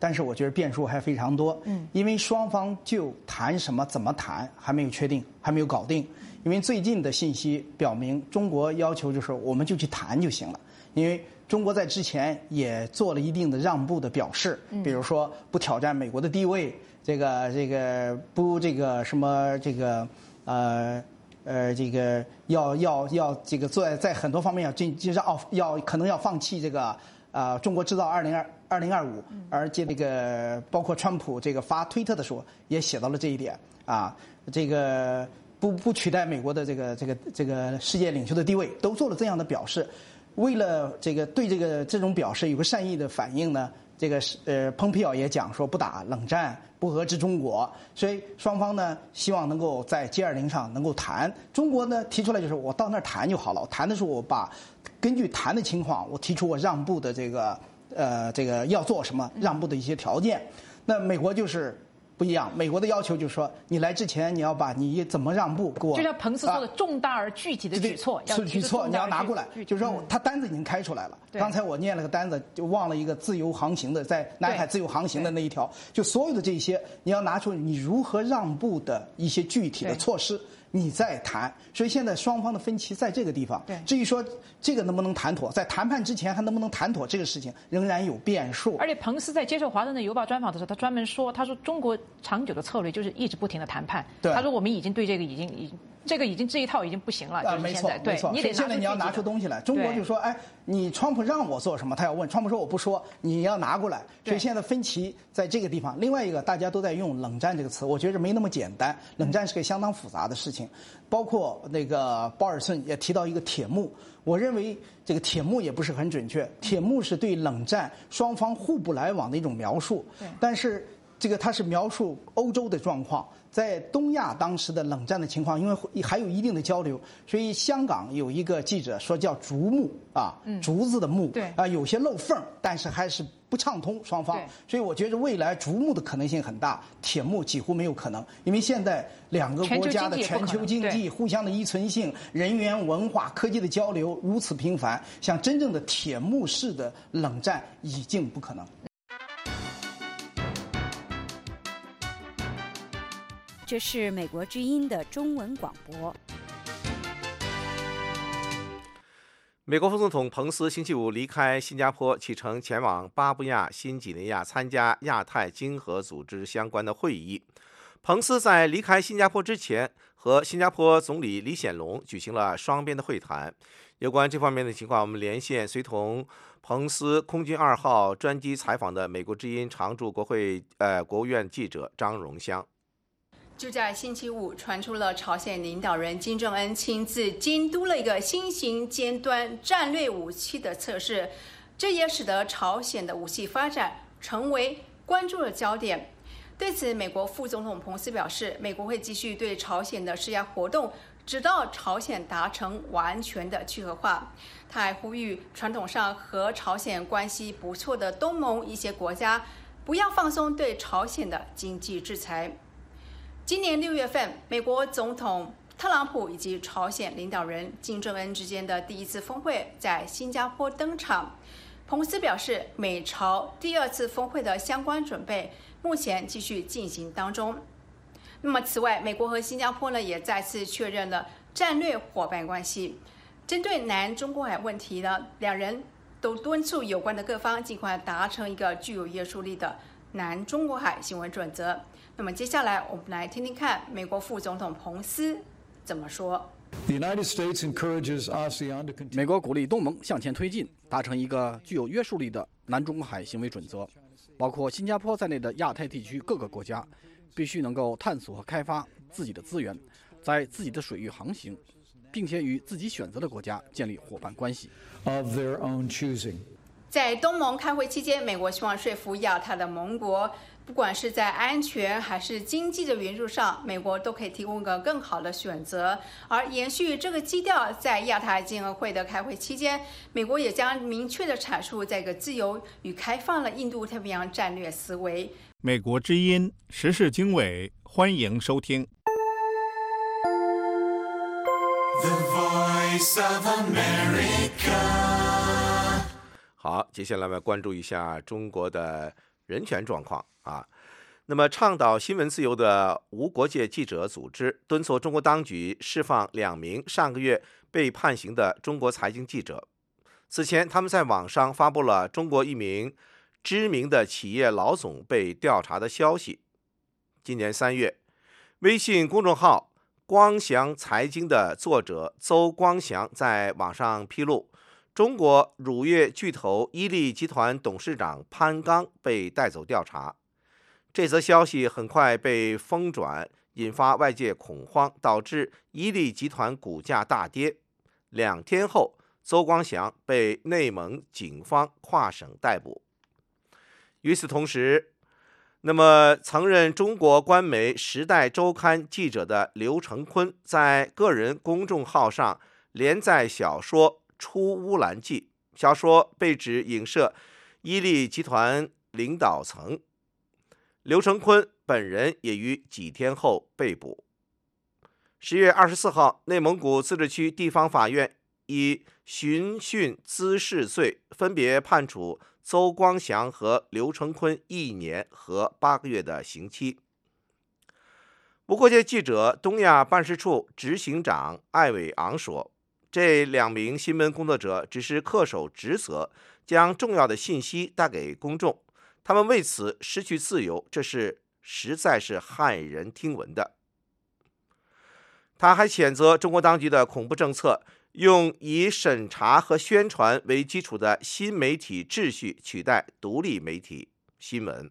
但是我觉得变数还非常多。嗯，因为双方就谈什么、怎么谈还没有确定，还没有搞定。因为最近的信息表明，中国要求就是我们就去谈就行了。因为中国在之前也做了一定的让步的表示，比如说不挑战美国的地位，这个这个不这个什么这个呃呃这个要要要这个在在很多方面要进就让哦要可能要放弃这个呃中国制造二零二二零二五，而且这个包括川普这个发推特的时候也写到了这一点啊，这个不不取代美国的这个这个这个世界领袖的地位，都做了这样的表示。为了这个对这个这种表示有个善意的反应呢，这个是呃蓬佩奥也讲说不打冷战，不遏制中国，所以双方呢希望能够在 G 二十 上能够谈。中国呢提出来就是我到那儿谈就好了，我谈的时候我把根据谈的情况，我提出我让步的这个呃这个要做什么让步的一些条件。那美国就是不一样，美国的要求就是说，你来之前你要把你怎么让步给我， 就像彭斯说的重大而具体的举措， 是举措你要拿过来，就是说他单子已经开出来了。刚才我念了个单子，就忘了一个自由航行的，在南海自由航行的那一条，就所有的这些，你要拿出你如何让步的一些具体的措施。你再谈，所以现在双方的分歧在这个地方。对，至于说这个能不能谈妥，在谈判之前还能不能谈妥这个事情，仍然有变数。 而且彭斯在接受《华盛顿邮报》专访的时候，他专门说，他说中国长久的策略就是一直不停的谈判。对，他说我们已经对这个已经已经这个已经这一套已经不行了。啊， 没错，没错。你得现在你要拿出东西来。中国就说，哎，你川普让我做什么，他要问。川普说我不说，你要拿过来。所以现在分歧在这个地方。另外一个，大家都在用冷战这个词，我觉得没那么简单。冷战是个相当复杂的事情。包括那个鲍尔森也提到一个铁幕，我认为这个铁幕也不是很准确，铁幕是对冷战双方互不来往的一种描述，但是这个它是描述欧洲的状况，在东亚当时的冷战的情况，因为还有一定的交流，所以香港有一个记者说叫竹幕啊，竹子的幕，对啊，有些漏缝，但是还是不畅通双方，所以我觉得未来竹幕的可能性很大，铁幕几乎没有可能，因为现在两个国家的全球经济互相的依存性、人员、文化、科技的交流如此频繁，像真正的铁幕式的冷战已经不可能。 这是美国之音的中文广播。 美国副总统彭斯星期五离开新加坡，启程前往巴布亚新几内亚参加亚太经合组织相关的会议。彭斯在离开新加坡之前，和新加坡总理李显龙举行了双边的会谈。有关这方面的情况，我们连线随同彭斯空军二号专机采访的美国之音常驻国会呃国务院记者张荣香。 就在星期五，传出了朝鲜领导人金正恩亲自监督了一个新型尖端战略武器的测试，这也使得朝鲜的武器发展成为关注的焦点。对此，美国副总统彭斯表示，美国会继续对朝鲜的施压活动，直到朝鲜达成完全的去核化。他还呼吁传统上和朝鲜关系不错的东盟一些国家，不要放松对朝鲜的经济制裁。今年六月份，美国总统特朗普以及朝鲜领导人金正恩之间的第一次峰会在新加坡登场。彭斯表示，美朝第二次峰会的相关准备目前继续进行当中。那么，此外，美国和新加坡呢也再次确认了战略伙伴关系。针对南中国海问题呢，两人都敦促有关的各方尽快达成一个具有约束力的南中国海行为准则。那么接下来我们来听听看美国副总统彭斯怎么说。 美国鼓励东盟向前推进，达成一个具有约束力的南中国海行为准则，包括新加坡在内的亚太地区各个国家必须能够探索和开发自己的资源，在自己的水域航行，并且与自己选择的国家建立伙伴关系。 在东盟开会期间，美国希望说服亚太的盟国，不管是在安全还是经济的援助上，美国都可以提供一个更好的选择。而延续这个基调，在亚太经合会的开会期间，美国也将明确的阐述这个自由与开放的印度太平洋战略思维。 美国之音时事经纬，欢迎收听。The Voice of America。好，接下来我们关注一下中国的人权状况啊。那么，倡导新闻自由的无国界记者组织敦促中国当局释放两名上个月被判刑的中国财经记者。此前，他们在网上发布了中国一名知名的企业老总被调查的消息。今年三月，微信公众号光祥财经的作者邹光祥在网上披露，中国乳业巨头伊利集团董事长潘刚被带走调查。这则消息很快被疯转，引发外界恐慌，导致伊利集团股价大跌。两天后，邹光祥被内蒙警方跨省逮捕。与此同时，那么曾任中国官媒《时代周刊》记者的刘成坤在个人公众号上连载小说《出乌兰记》，小说被指影射伊利集团领导层。刘成坤本人也于几天后被捕。十月二十四号，内蒙古自治区地方法院以寻衅滋事罪分别判处邹光祥和刘成坤一年和八个月的刑期。无国界记者东亚办事处执行长艾伟昂说，这两名新闻工作者只是恪守职责，将重要的信息带给公众，他们为此失去自由，这是实在是骇人听闻的。他还谴责中国当局的恐怖政策，用以审查和宣传为基础的新媒体秩序取代独立媒体新闻。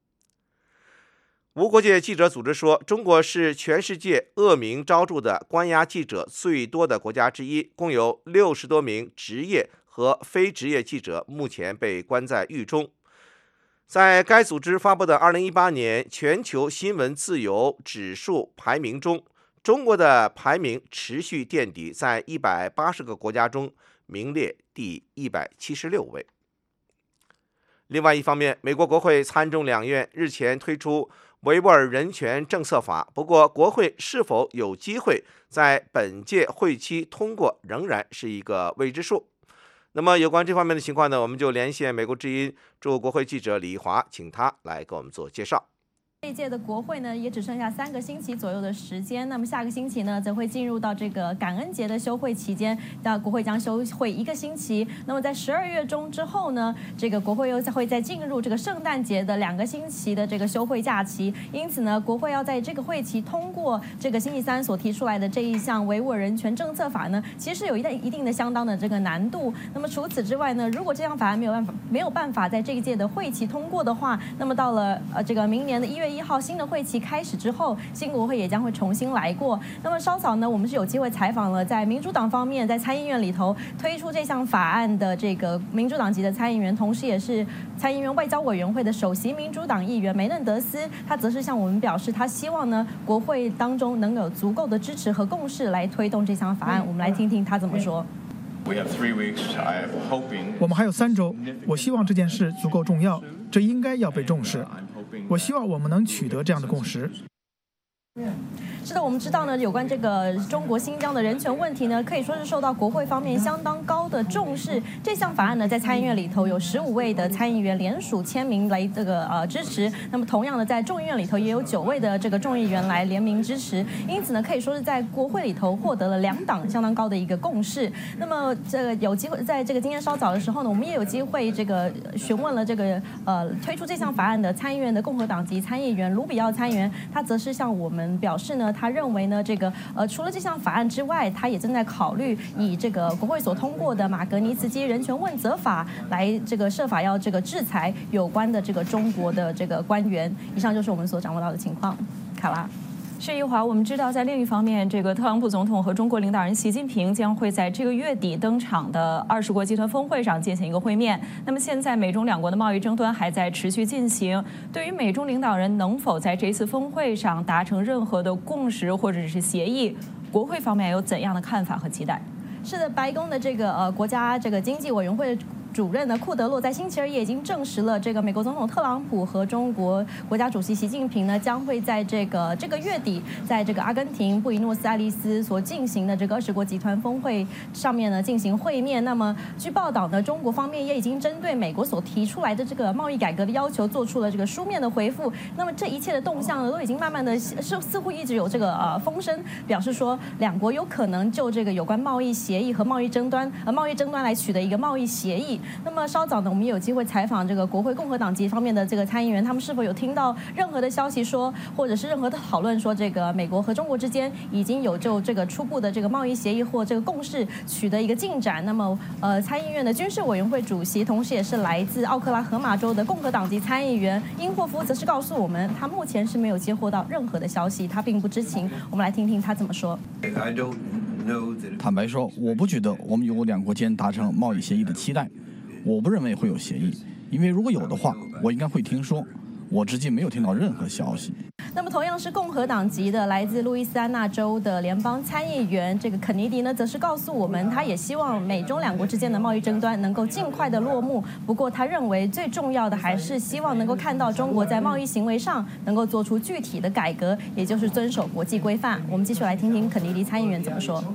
无国界记者组织说，中国是全世界恶名昭著的关押记者最多的国家之一，共有六十多名职业和非职业记者目前被关在狱中。在该组织发布的二零一八年全球新闻自由指数排名中，中国的排名持续垫底，在一百八十个国家中名列第一百七十六位。另外一方面，美国国会参众两院日前推出维吾尔人权政策法，不过国会是否有机会在本届会期通过，仍然是一个未知数。那么有关这方面的情况呢，我们就连线美国之音驻国会记者李华，请他来给我们做介绍。 这一届的国会呢，也只剩下三个星期左右的时间。那么下个星期呢，则会进入到这个感恩节的休会期间，那国会将休会一个星期。那么在十二月中之后呢，这个国会又会再进入这个圣诞节的两个星期的这个休会假期。因此呢，国会要在这个会期通过这个星期三所提出来的这一项维吾尔人权政策法呢，其实有一定一定的相当的这个难度。那么除此之外呢，如果这项法案没有办法没有办法在这一届的会期通过的话，那么到了呃这个明年的一月一号新的会期开始之后，新国会也将会重新来过。那么稍早呢，我们是有机会采访了在民主党方面，在参议院里头推出这项法案的这个民主党籍的参议员，同时也是参议院外交委员会的首席民主党议员梅嫩德斯，他则是向我们表示，他希望呢国会当中能有足够的支持和共识来推动这项法案。我们来听听他怎么说。 我们还有三周，我希望这件事足够重要，这应该要被重视。我希望我们能取得这样的共识。 是的，我们知道呢，有关这个中国新疆的人权问题呢，可以说是受到国会方面相当高的重视。这项法案呢，在参议院里头有十五位的参议员联署签名来这个呃支持。那么同样的，在众议院里头也有九位的这个众议员来联名支持。因此呢，可以说是在国会里头获得了两党相当高的一个共识。那么这个有机会在这个今天稍早的时候呢，我们也有机会这个询问了这个呃推出这项法案的参议院的共和党籍参议员卢比奥参议员，他则是向我们表示呢，他认为呢，这个呃，除了这项法案之外，他也正在考虑以这个国会所通过的马格尼茨基人权问责法来这个设法要这个制裁有关的这个中国的这个官员。以上就是我们所掌握到的情况。卡拉。 是一华，我们知道，在另一方面，这个特朗普总统和中国领导人习近平将会在这个月底登场的二十国集团峰会上进行一个会面。那么现在美中两国的贸易争端还在持续进行。对于美中领导人能否在这次峰会上达成任何的共识或者是协议，国会方面有怎样的看法和期待？ 是的，白宫的这个呃国家这个经济委员会主任呢库德洛在星期二也已经证实了，这个美国总统特朗普和中国国家主席习近平呢将会在这个这个月底，在这个阿根廷布宜诺斯艾利斯所进行的这个二十国集团峰会上面呢进行会面。那么据报道呢，中国方面也已经针对美国所提出来的这个贸易改革的要求做出了这个书面的回复。那么这一切的动向呢，都已经慢慢的似似乎一直有这个呃风声，表示说两国有可能就这个有关贸易协议和贸易争端呃贸易争端来取得一个贸易协议。那么稍早呢，我们也有机会采访这个国会共和党籍方面的这个参议员，他们是否有听到任何的消息说，或者是任何的讨论说，这个美国和中国之间已经有就这个初步的这个贸易协议或这个共识取得一个进展。那么呃，参议院的军事委员会主席，同时也是来自奥克拉荷马州的共和党籍参议员英霍夫，则是告诉我们，他目前是没有接获到任何的消息，他并不知情。我们来听听他怎么说。 坦白说，我不觉得我们有两国间达成贸易协议的期待，我不认为会有协议，因为如果有的话，我应该会听说。我至今没有听到任何消息。 那么同样是共和党籍的来自路易斯安那州的联邦参议员这个肯尼迪呢，则是告诉我们，他也希望美中两国之间的贸易争端能够尽快的落幕。不过他认为最重要的还是希望能够看到中国在贸易行为上能够做出具体的改革，也就是遵守国际规范。我们继续来听听肯尼迪参议员怎么说。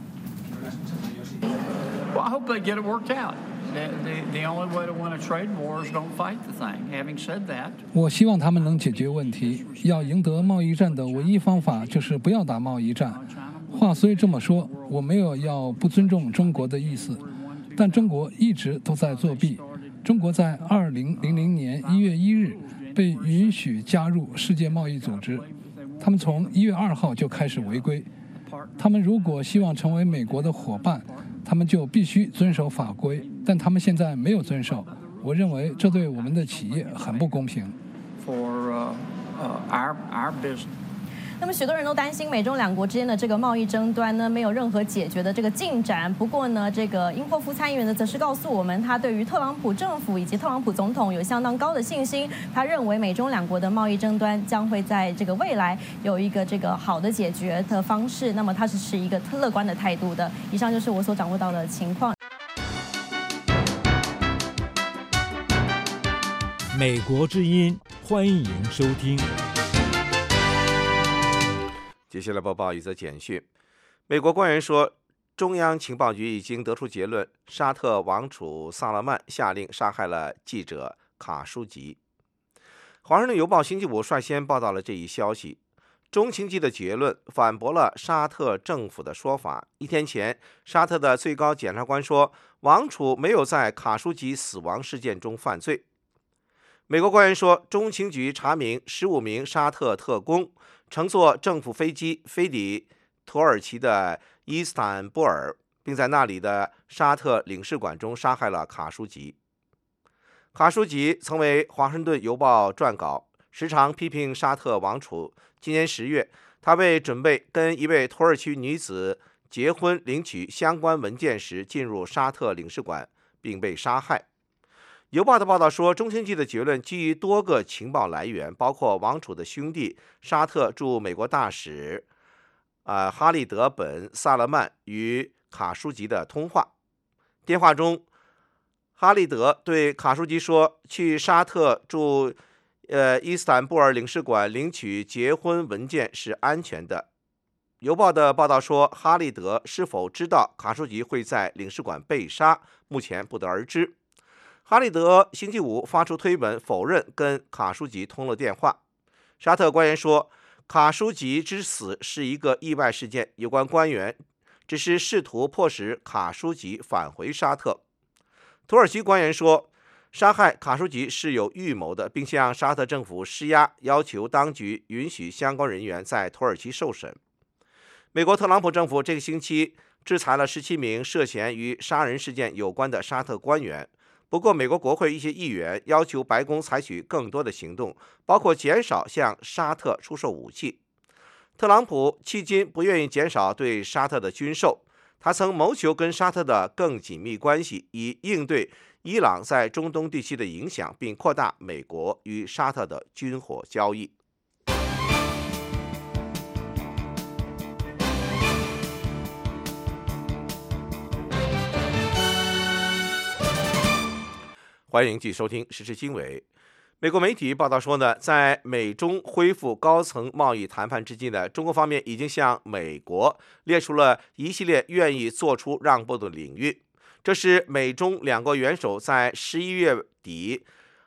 Well, I hope they get it worked out. The, the, the only way to win a trade war is don't fight the thing. Having said that, 我希望他们能解决问题。要赢得贸易战的唯一方法就是不要打贸易战。话虽这么说，我没有要不尊重中国的意思，但中国一直都在作弊。中国在二零零零年一月一日被允许加入世界贸易组织，他们从一月二号就开始违规。他们如果希望成为美国的伙伴，他们就必须遵守法规，但他们现在没有遵守。我认为这对我们的企业很不公平。 For uh, uh, our our business. 那么许多人都担心美中两国之间的这个贸易争端呢，没有任何解决的这个进展。不过呢，这个英霍夫参议员呢，则是告诉我们，他对于特朗普政府以及特朗普总统有相当高的信心。他认为美中两国的贸易争端将会在这个未来有一个这个好的解决的方式。那么他是持一个乐观的态度的。以上就是我所掌握到的情况。 美国之音，欢迎收听。 接下来播报一则简讯。美国官员说，中央情报局已经得出结论，沙特王储萨勒曼下令杀害了记者卡舒吉。华盛顿邮报星期五率先报道了这一消息。中情局的结论反驳了沙特政府的说法。一天前，沙特的最高检察官说，王储没有在卡舒吉死亡事件中犯罪。美国官员说，中情局查明十五名沙特特工乘坐政府飞机飞抵土耳其的伊斯坦布尔，并在那里的沙特领事馆中杀害了卡舒吉。卡舒吉曾为《华盛顿邮报》撰稿，时常批评沙特王储。今年十月，他为准备跟一位土耳其女子结婚领取相关文件时进入沙特领事馆，并被杀害。邮报的报道说，中情局的结论基于多个情报来源，包括王储的兄弟沙特驻美国大使呃哈利德本·萨勒曼与卡舒吉的通话。电话中，哈利德对卡舒吉说，去沙特驻呃伊斯坦布尔领事馆领取结婚文件是安全的。邮报的报道说，哈利德是否知道卡舒吉会在领事馆被杀，目前不得而知。哈利德星期五发出推文否认跟卡舒吉通了电话。沙特官员说，卡舒吉之死是一个意外事件，有关官员只是试图迫使卡舒吉返回沙特。土耳其官员说，杀害卡舒吉是有预谋的，并向沙特政府施压，要求当局允许相关人员在土耳其受审。美国特朗普政府这个星期制裁了十七名涉嫌与杀人事件有关的沙特官员。不过，美国国会一些议员要求白宫采取更多的行动，包括减少向沙特出售武器。特朗普迄今不愿意减少对沙特的军售，他曾谋求跟沙特的更紧密关系，以应对伊朗在中东地区的影响，并扩大美国与沙特的军火交易。 欢迎继续收听时事经纬。美国媒体报道说呢，在美中恢复高层贸易谈判之际呢，中国方面已经向美国列出了一系列愿意做出让步的领域。这是美中两国元首在十一月底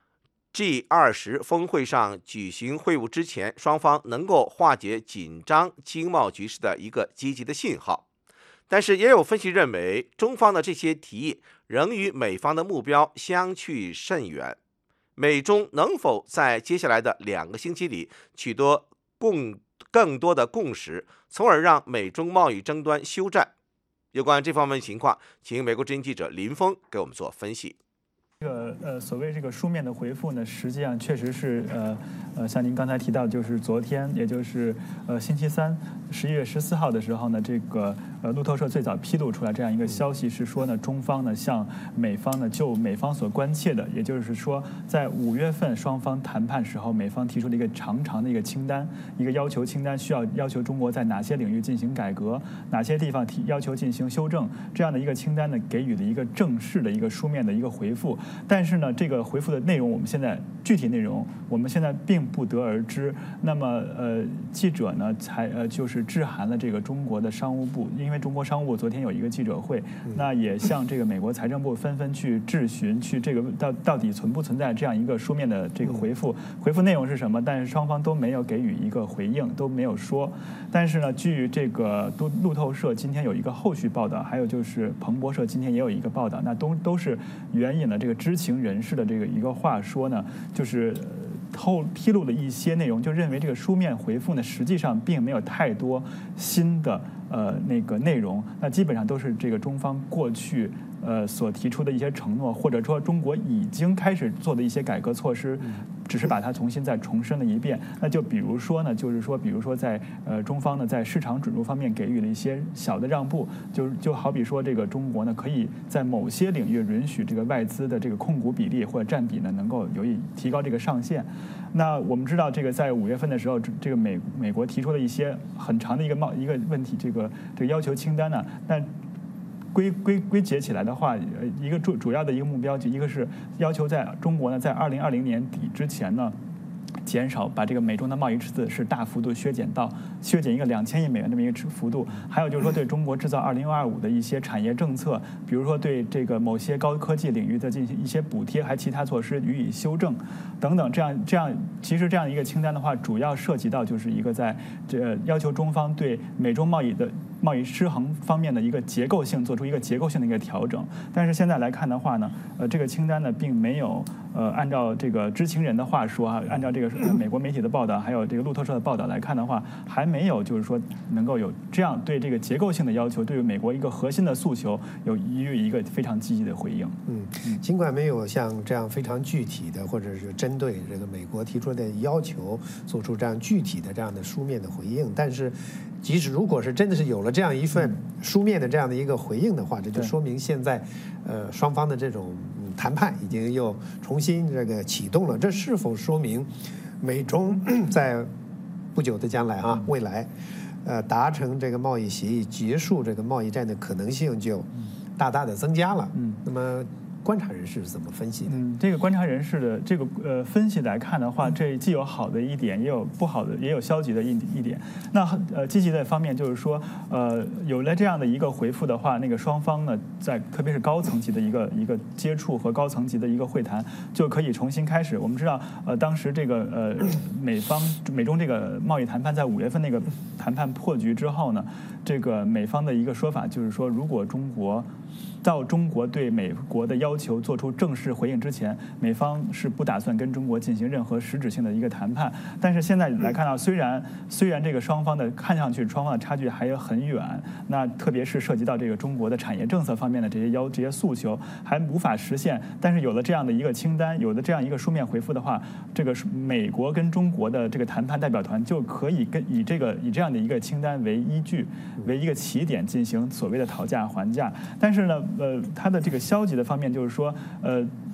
G 二十 峰会上举行会晤之前，双方能够化解紧张经贸局势的一个积极的信号。但是也有分析认为，中方的这些提议仍与美方的目标相去甚远。美中能否在接下来的两个星期里取得共更多的共识，从而让美中贸易争端休战？有关这方面情况，请美国之音记者林峰给我们做分析。 这个呃，所谓这个书面的回复呢，实际上确实是呃呃，像您刚才提到，就是昨天，也就是呃星期三，十一月十四号的时候呢，这个呃路透社最早披露出来这样一个消息，是说呢，中方呢向美方呢就美方所关切的，也就是说，在五月份双方谈判时候，美方提出了一个长长的一个清单，一个要求清单，需要要求中国在哪些领域进行改革，哪些地方提要求进行修正，这样的一个清单呢，给予了一个正式的一个书面的一个回复。但是呢，这个回复的内容，我们现在具体内容，我们现在并不得而知。那么，呃，记者呢，才呃，就是致函了这个中国的商务部，因为中国商务部昨天有一个记者会，那也向这个美国财政部纷纷去质询，去这个到到底存不存在这样一个书面的这个回复，回复内容是什么？但是双方都没有给予一个回应，都没有说。但是呢，据这个路路透社今天有一个后续报道，还有就是彭博社今天也有一个报道，那都都是援引了这个知情人士的这个一个话说呢，就是透披露了一些内容，就认为这个书面回复呢，实际上并没有太多新的呃那个内容，那基本上都是这个中方过去呃所提出的一些承诺，或者说中国已经开始做的一些改革措施，只是把它重新再重申了一遍。那就比如说呢，就是说，比如说在呃中方呢在市场准入方面给予了一些小的让步，就就好比说这个中国呢可以在某些领域允许这个外资的这个控股比例或者占比呢能够有意提高这个上限。那我们知道这个在五月份的时候，这个美美国提出了一些很长的一个贸一个问题，这个这个要求清单呢，但归归归结起来的话，一个主主要的一个目标，就一个是要求在中国呢，在二零二零年底之前呢，减少把这个美中的贸易赤字是大幅度削减到削减一个两千亿美元这么一个幅度。还有就是说，对中国制造二零二五的一些产业政策，比如说对这个某些高科技领域的进行一些补贴，还其他措施予以修正等等。这样这样，其实这样一个清单的话，主要涉及到就是一个在这要求中方对美中贸易的贸易失衡方面的一个结构性做出一个结构性的一个调整。但是现在来看的话呢，呃，这个清单呢并没有呃按照这个知情人的话说啊，按照这个美国媒体的报道，还有这个路透社的报道来看的话，还没有就是说能够有这样对这个结构性的要求，对于美国一个核心的诉求有予以一个非常积极的回应。 嗯，尽管没有像这样非常具体的，或者是针对这个美国提出的要求做出这样具体的这样的书面的回应，但是即使如果是真的是有了这样一份书面的这样的一个回应的话，这就说明现在呃双方的这种谈判已经又重新这个启动了。这是否说明美中在不久的将来啊，未来呃达成这个贸易协议，结束这个贸易战的可能性就大大的增加了？嗯，那么观察人士是怎么分析的？ 嗯，这个观察人士的这个呃分析来看的话，这既有好的一点，也有不好的，也有消极的一一点。那呃积极的方面就是说，呃有了这样的一个回复的话，那个双方呢，在特别是高层级的一个一个接触和高层级的一个会谈，就可以重新开始。我们知道，呃当时这个呃美方美中这个贸易谈判在五月份那个谈判破局之后呢，这个美方的一个说法就是说，如果中国到中国对美国的要求做出正式回应之前，美方是不打算跟中国进行任何实质性的一个谈判。但是现在来看到，虽然虽然这个双方的看上去双方的差距还有很远，那特别是涉及到这个中国的产业政策方面的这些要这些诉求还无法实现，但是有了这样的一个清单，有了这样一个书面回复的话，这个美国跟中国的这个谈判代表团就可以跟以这个以这样的一个清单为依据，为一个起点进行所谓的讨价还价。但是呢，呃，它的这个消极的方面就是说，呃，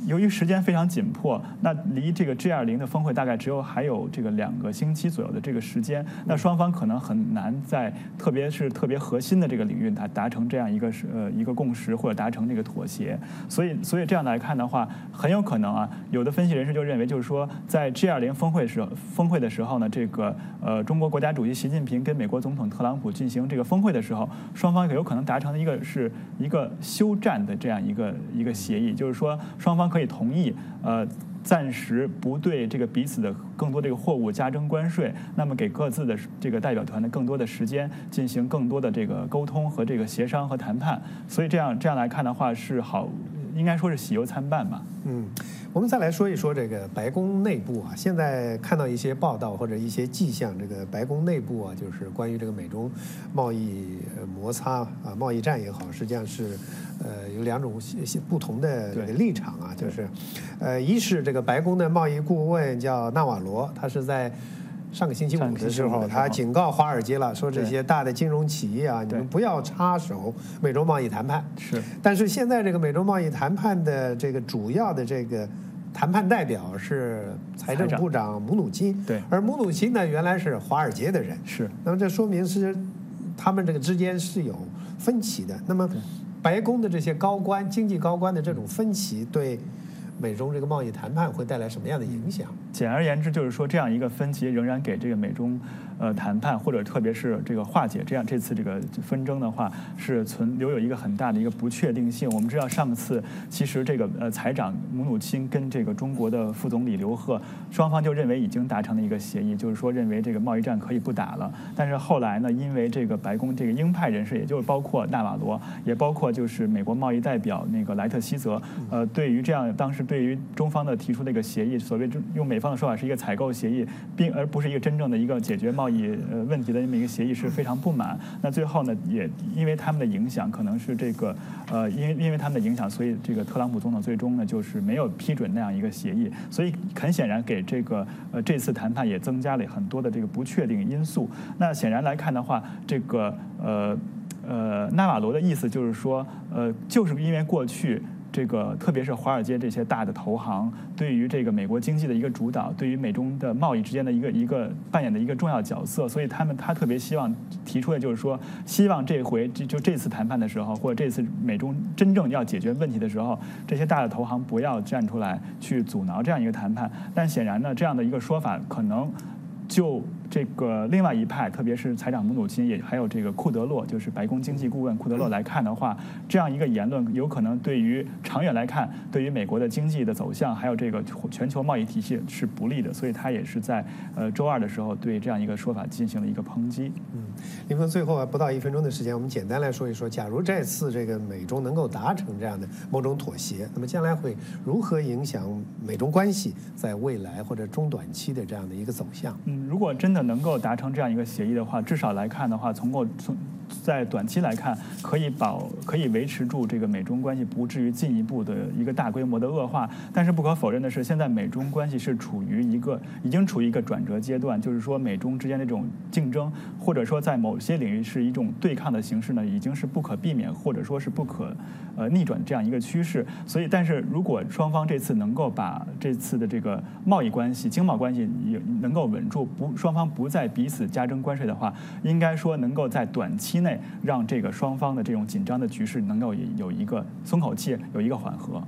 由于时间非常紧迫，那离这个 G 二十 的峰会大概只有还有这个两个星期左右的这个时间，那双方可能很难在特别是特别核心的这个领域达达成这样一个呃一个共识或者达成这个妥协。所以所以这样来看的话，很有可能啊，有的分析人士就认为，就是说在 G 二十 峰会时峰会的时候呢，这个呃中国国家主席习近平跟美国总统特朗普进行这个峰会的时候，双方有可能达成的一个是一个休战的这样一个一个协议，就是说双方可以同意呃暂时不对这个彼此的更多这个货物加征关税，那么给各自的这个代表团的更多的时间进行更多的这个沟通和这个协商和谈判。所以这样这样来看的话是好，应该说是喜忧参半吧。 嗯，我们再来说一说这个白宫内部啊，现在看到一些报道或者一些迹象，这个白宫内部啊，就是关于这个美中贸易摩擦啊、贸易战也好，实际上是呃有两种不同的这个立场啊，就是呃一是这个白宫的贸易顾问叫纳瓦罗，他是在上个星期五的时候，他警告华尔街了，说这些大的金融企业啊，你们不要插手美洲贸易谈判。 是， 但是现在这个美洲贸易谈判的这个主要的这个谈判代表是财政部长姆努钦， 对， 而姆努钦呢原来是华尔街的人， 是， 那么这说明是他们这个之间是有分歧的。那么白宫的这些高官、经济高官的这种分歧对美中这个贸易谈判会带来什么样的影响？ 简而言之，就是说这样一个分歧仍然给这个美中呃谈判，或者特别是这个化解这样这次这个纷争的话，是存留有一个很大的一个不确定性。我们知道上次其实这个呃财长姆努钦跟这个中国的副总理刘鹤双方就认为已经达成了一个协议，就是说认为这个贸易战可以不打了。但是后来呢，因为这个白宫这个鹰派人士，也就是包括纳瓦罗，也包括就是美国贸易代表那个莱特希泽，呃，对于这样当时对于中方的提出的一个协议，所谓用美方的说法是一个采购协议，并而不是一个真正的一个解决贸易呃问题的这么一个协议，是非常不满。那最后呢，也因为他们的影响，可能是这个呃，因为因为他们的影响，所以这个特朗普总统最终呢就是没有批准那样一个协议，所以很显然给这个呃这次谈判也增加了很多的这个不确定因素。那显然来看的话，这个呃呃纳瓦罗的意思就是说，呃，就是因为过去。这个特别是华尔街这些大的投行对于这个美国经济的一个主导，对于美中的贸易之间的一个一个扮演的一个重要角色，所以他们他特别希望提出的就是说，希望这回就就这次谈判的时候，或者这次美中真正要解决问题的时候，这些大的投行不要站出来去阻挠这样一个谈判。但显然呢，这样的一个说法可能就这个另外一派，特别是财长姆努钦，也还有这个库德洛，就是白宫经济顾问库德洛来看的话，这样一个言论有可能对于长远来看，对于美国的经济的走向，还有这个全球贸易体系是不利的，所以他也是在呃周二的时候对这样一个说法进行了一个抨击。 嗯，林峰，最后啊不到一分钟的时间，我们简单来说一说，假如这次这个美中能够达成这样的某种妥协，那么将来会如何影响美中关系在未来或者中短期的这样的一个走向？ 嗯，如果真的能够达成这样一个协议的话，至少来看的话，从过从在短期来看，可以保可以维持住这个美中关系不至于进一步的一个大规模的恶化。但是不可否认的是，现在美中关系是处于一个已经处于一个转折阶段，就是说美中之间的这种竞争，或者说在某些领域是一种对抗的形式呢，已经是不可避免，或者说是不可呃逆转这样一个趋势。所以，但是如果双方这次能够把这次的这个贸易关系、经贸关系也能够稳住，不双方不再彼此加征关税的话，应该说能够在短期内让这个双方的这种紧张的局势能够有一个松口气，有一个缓和。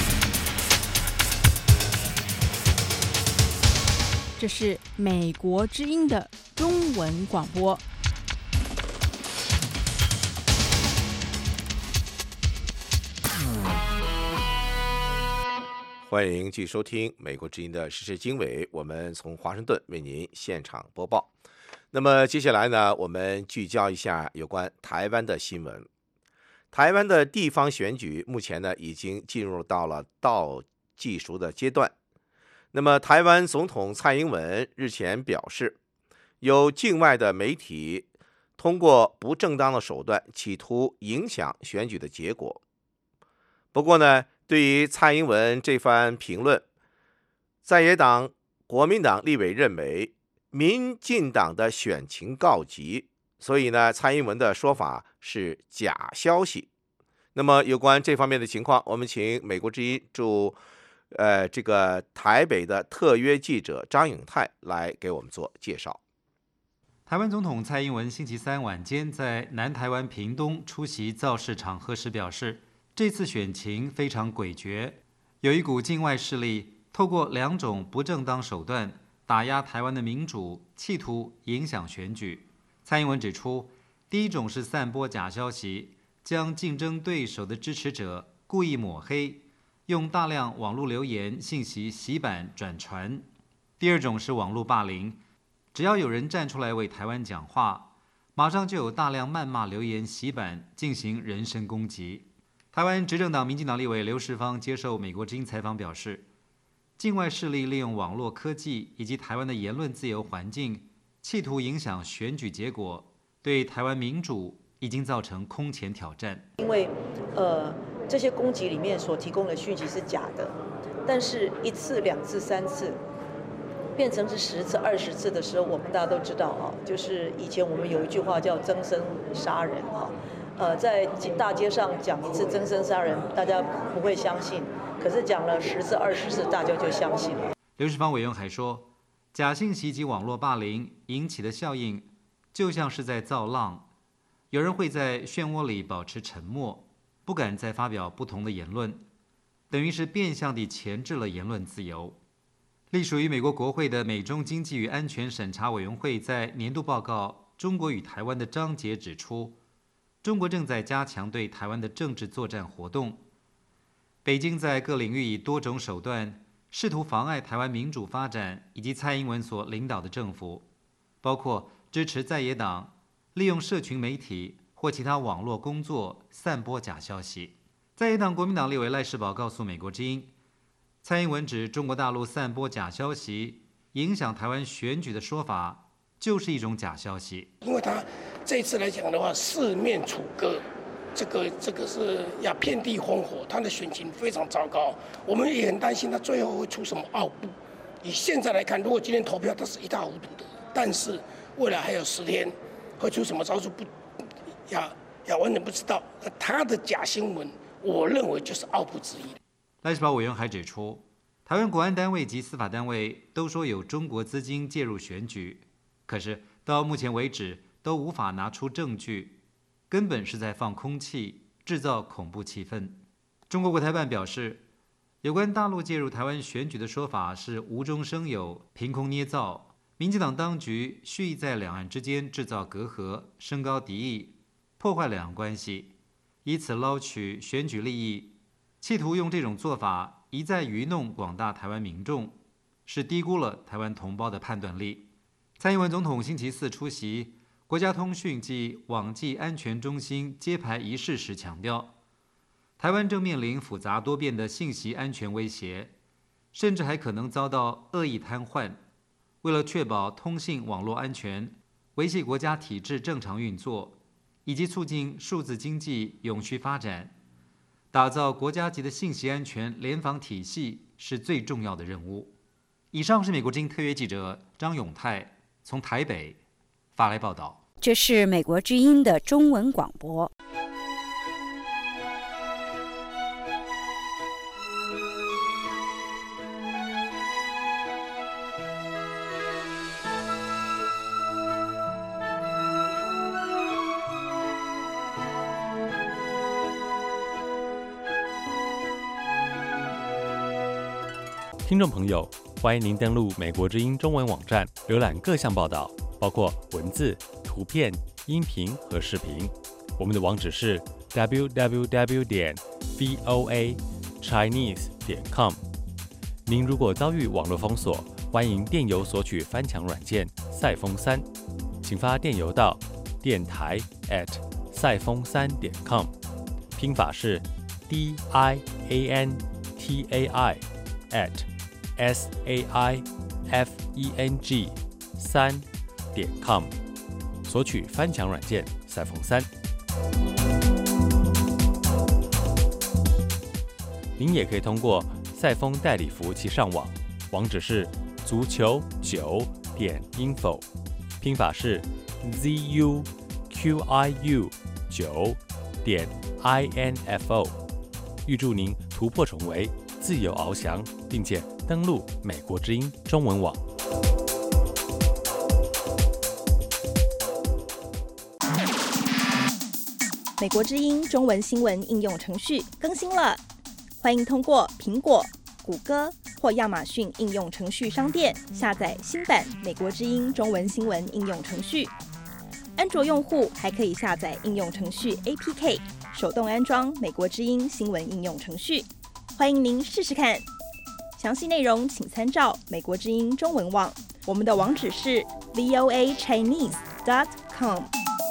这是美国之音的中文广播。 欢迎继续收听美国之音的时事经纬，我们从华盛顿为您现场播报。那么接下来呢，我们聚焦一下有关台湾的新闻。台湾的地方选举目前呢已经进入到了倒计时的阶段。那么台湾总统蔡英文日前表示，有境外的媒体通过不正当的手段企图影响选举的结果。不过呢，对于蔡英文这番评论，在野党国民党立委认为民进党的选情告急，所以呢，蔡英文的说法是假消息。那么有关这方面的情况，我们请美国之音驻呃，这个台北的特约记者张永泰来给我们做介绍。 台湾总统蔡英文星期三晚间在南台湾屏东出席造势场合时表示，这次选情非常诡谲，有一股境外势力透过两种不正当手段打压台湾的民主，企图影响选举。蔡英文指出，第一种是散播假消息，将竞争对手的支持者故意抹黑，用大量网络留言信息洗版转传。第二种是网络霸凌，只要有人站出来为台湾讲话，马上就有大量谩骂留言洗版进行人身攻击。台湾执政党民进党立委刘世芳接受美国之音采访表示，境外势力利用网络科技以及台湾的言论自由环境，企图影响选举结果，对台湾民主已经造成空前挑战。 因为呃这些攻击里面所提供的讯息是假的，但是一次、两次、三次，变成是十次、二十次的时候，我们大家都知道啊，就是以前我们有一句话叫“增生杀人”啊，呃，在大街上讲一次增生杀人，大家不会相信，可是讲了十次、二十次，大家就相信了。 刘世芳委员还说，假信息及网络霸凌引起的效应，就像是在造浪，有人会在漩涡里保持沉默，不敢再发表不同的言论，等于是变相地钳制了言论自由。隶属于美国国会的美中经济与安全审查委员会在年度报告《中国与台湾》的章节指出，中国正在加强对台湾的政治作战活动。北京在各领域以多种手段试图妨碍台湾民主发展，以及蔡英文所领导的政府，包括支持在野党利用社群媒体或其他网络工作散播假消息。在野党国民党立委赖士葆告诉美国之音，蔡英文指中国大陆散播假消息影响台湾选举的说法就是一种假消息。 因为他这一次来讲的话，四面楚歌，这个这个是要遍地烽火，他的选情非常糟糕。我们也很担心他最后会出什么奥步。以现在来看，如果今天投票他是一塌糊涂的，但是未来还有十天，会出什么招数不，要要完全不知道。他的假新闻，我认为就是奥步之一。 赖士葆委员还指出，台湾国安单位及司法单位都说有中国资金介入选举，可是到目前为止都无法拿出证据，根本是在放空气，制造恐怖气氛。中国国台办表示，有关大陆介入台湾选举的说法是无中生有、凭空捏造，民进党当局蓄意在两岸之间制造隔阂，升高敌意，破坏两岸关系，以此捞取选举利益，企图用这种做法一再愚弄广大台湾民众，是低估了台湾同胞的判断力。蔡英文总统星期四出席国家通讯及网际安全中心揭牌仪式时强调，台湾正面临复杂多变的信息安全威胁，甚至还可能遭到恶意瘫痪。为了确保通信网络安全，维系国家体制正常运作，以及促进数字经济永续发展，打造国家级的信息安全联防体系是最重要的任务。以上是美国之音特约记者张永泰从台北发来报道。 这是美国之音的中文广播。 听众朋友，欢迎您登录美国之音中文网站，浏览各项报道，包括文字、图片、音频和视频。我们的网址是 double u double u double u 点 voa chinese 点 com。您如果遭遇网络封锁，欢迎电邮索取翻墙软件赛风三，请发电邮到电台 at 赛风三点 com， 拼法是 d i a n t a i at s a i f e n g 三点 com， 索取翻墙软件赛风三。您也可以通过赛风代理服务器上网，网址是足球九点 info， 拼法是 z u q i u 九点 i n f o。预祝您突破重围， 自由翱翔，并且登录美国之音中文网。 美国之音中文新闻应用程序更新了，欢迎通过苹果、谷歌或亚马逊应用程序商店下载新版美国之音中文新闻应用程序。安卓用户还可以下载应用程序 A P K， 手动安装美国之音新闻应用程序。欢迎您试试看。详细内容请参照美国之音中文网，我们的网址是 v o a chinese dot com。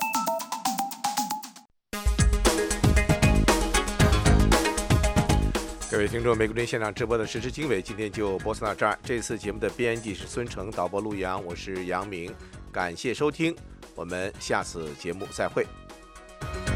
各位听众，美国之音现场直播的时事经纬今天就播送到这儿。这次节目的编辑是孙成，导播陆阳，我是杨明，感谢收听，我们下次节目再会。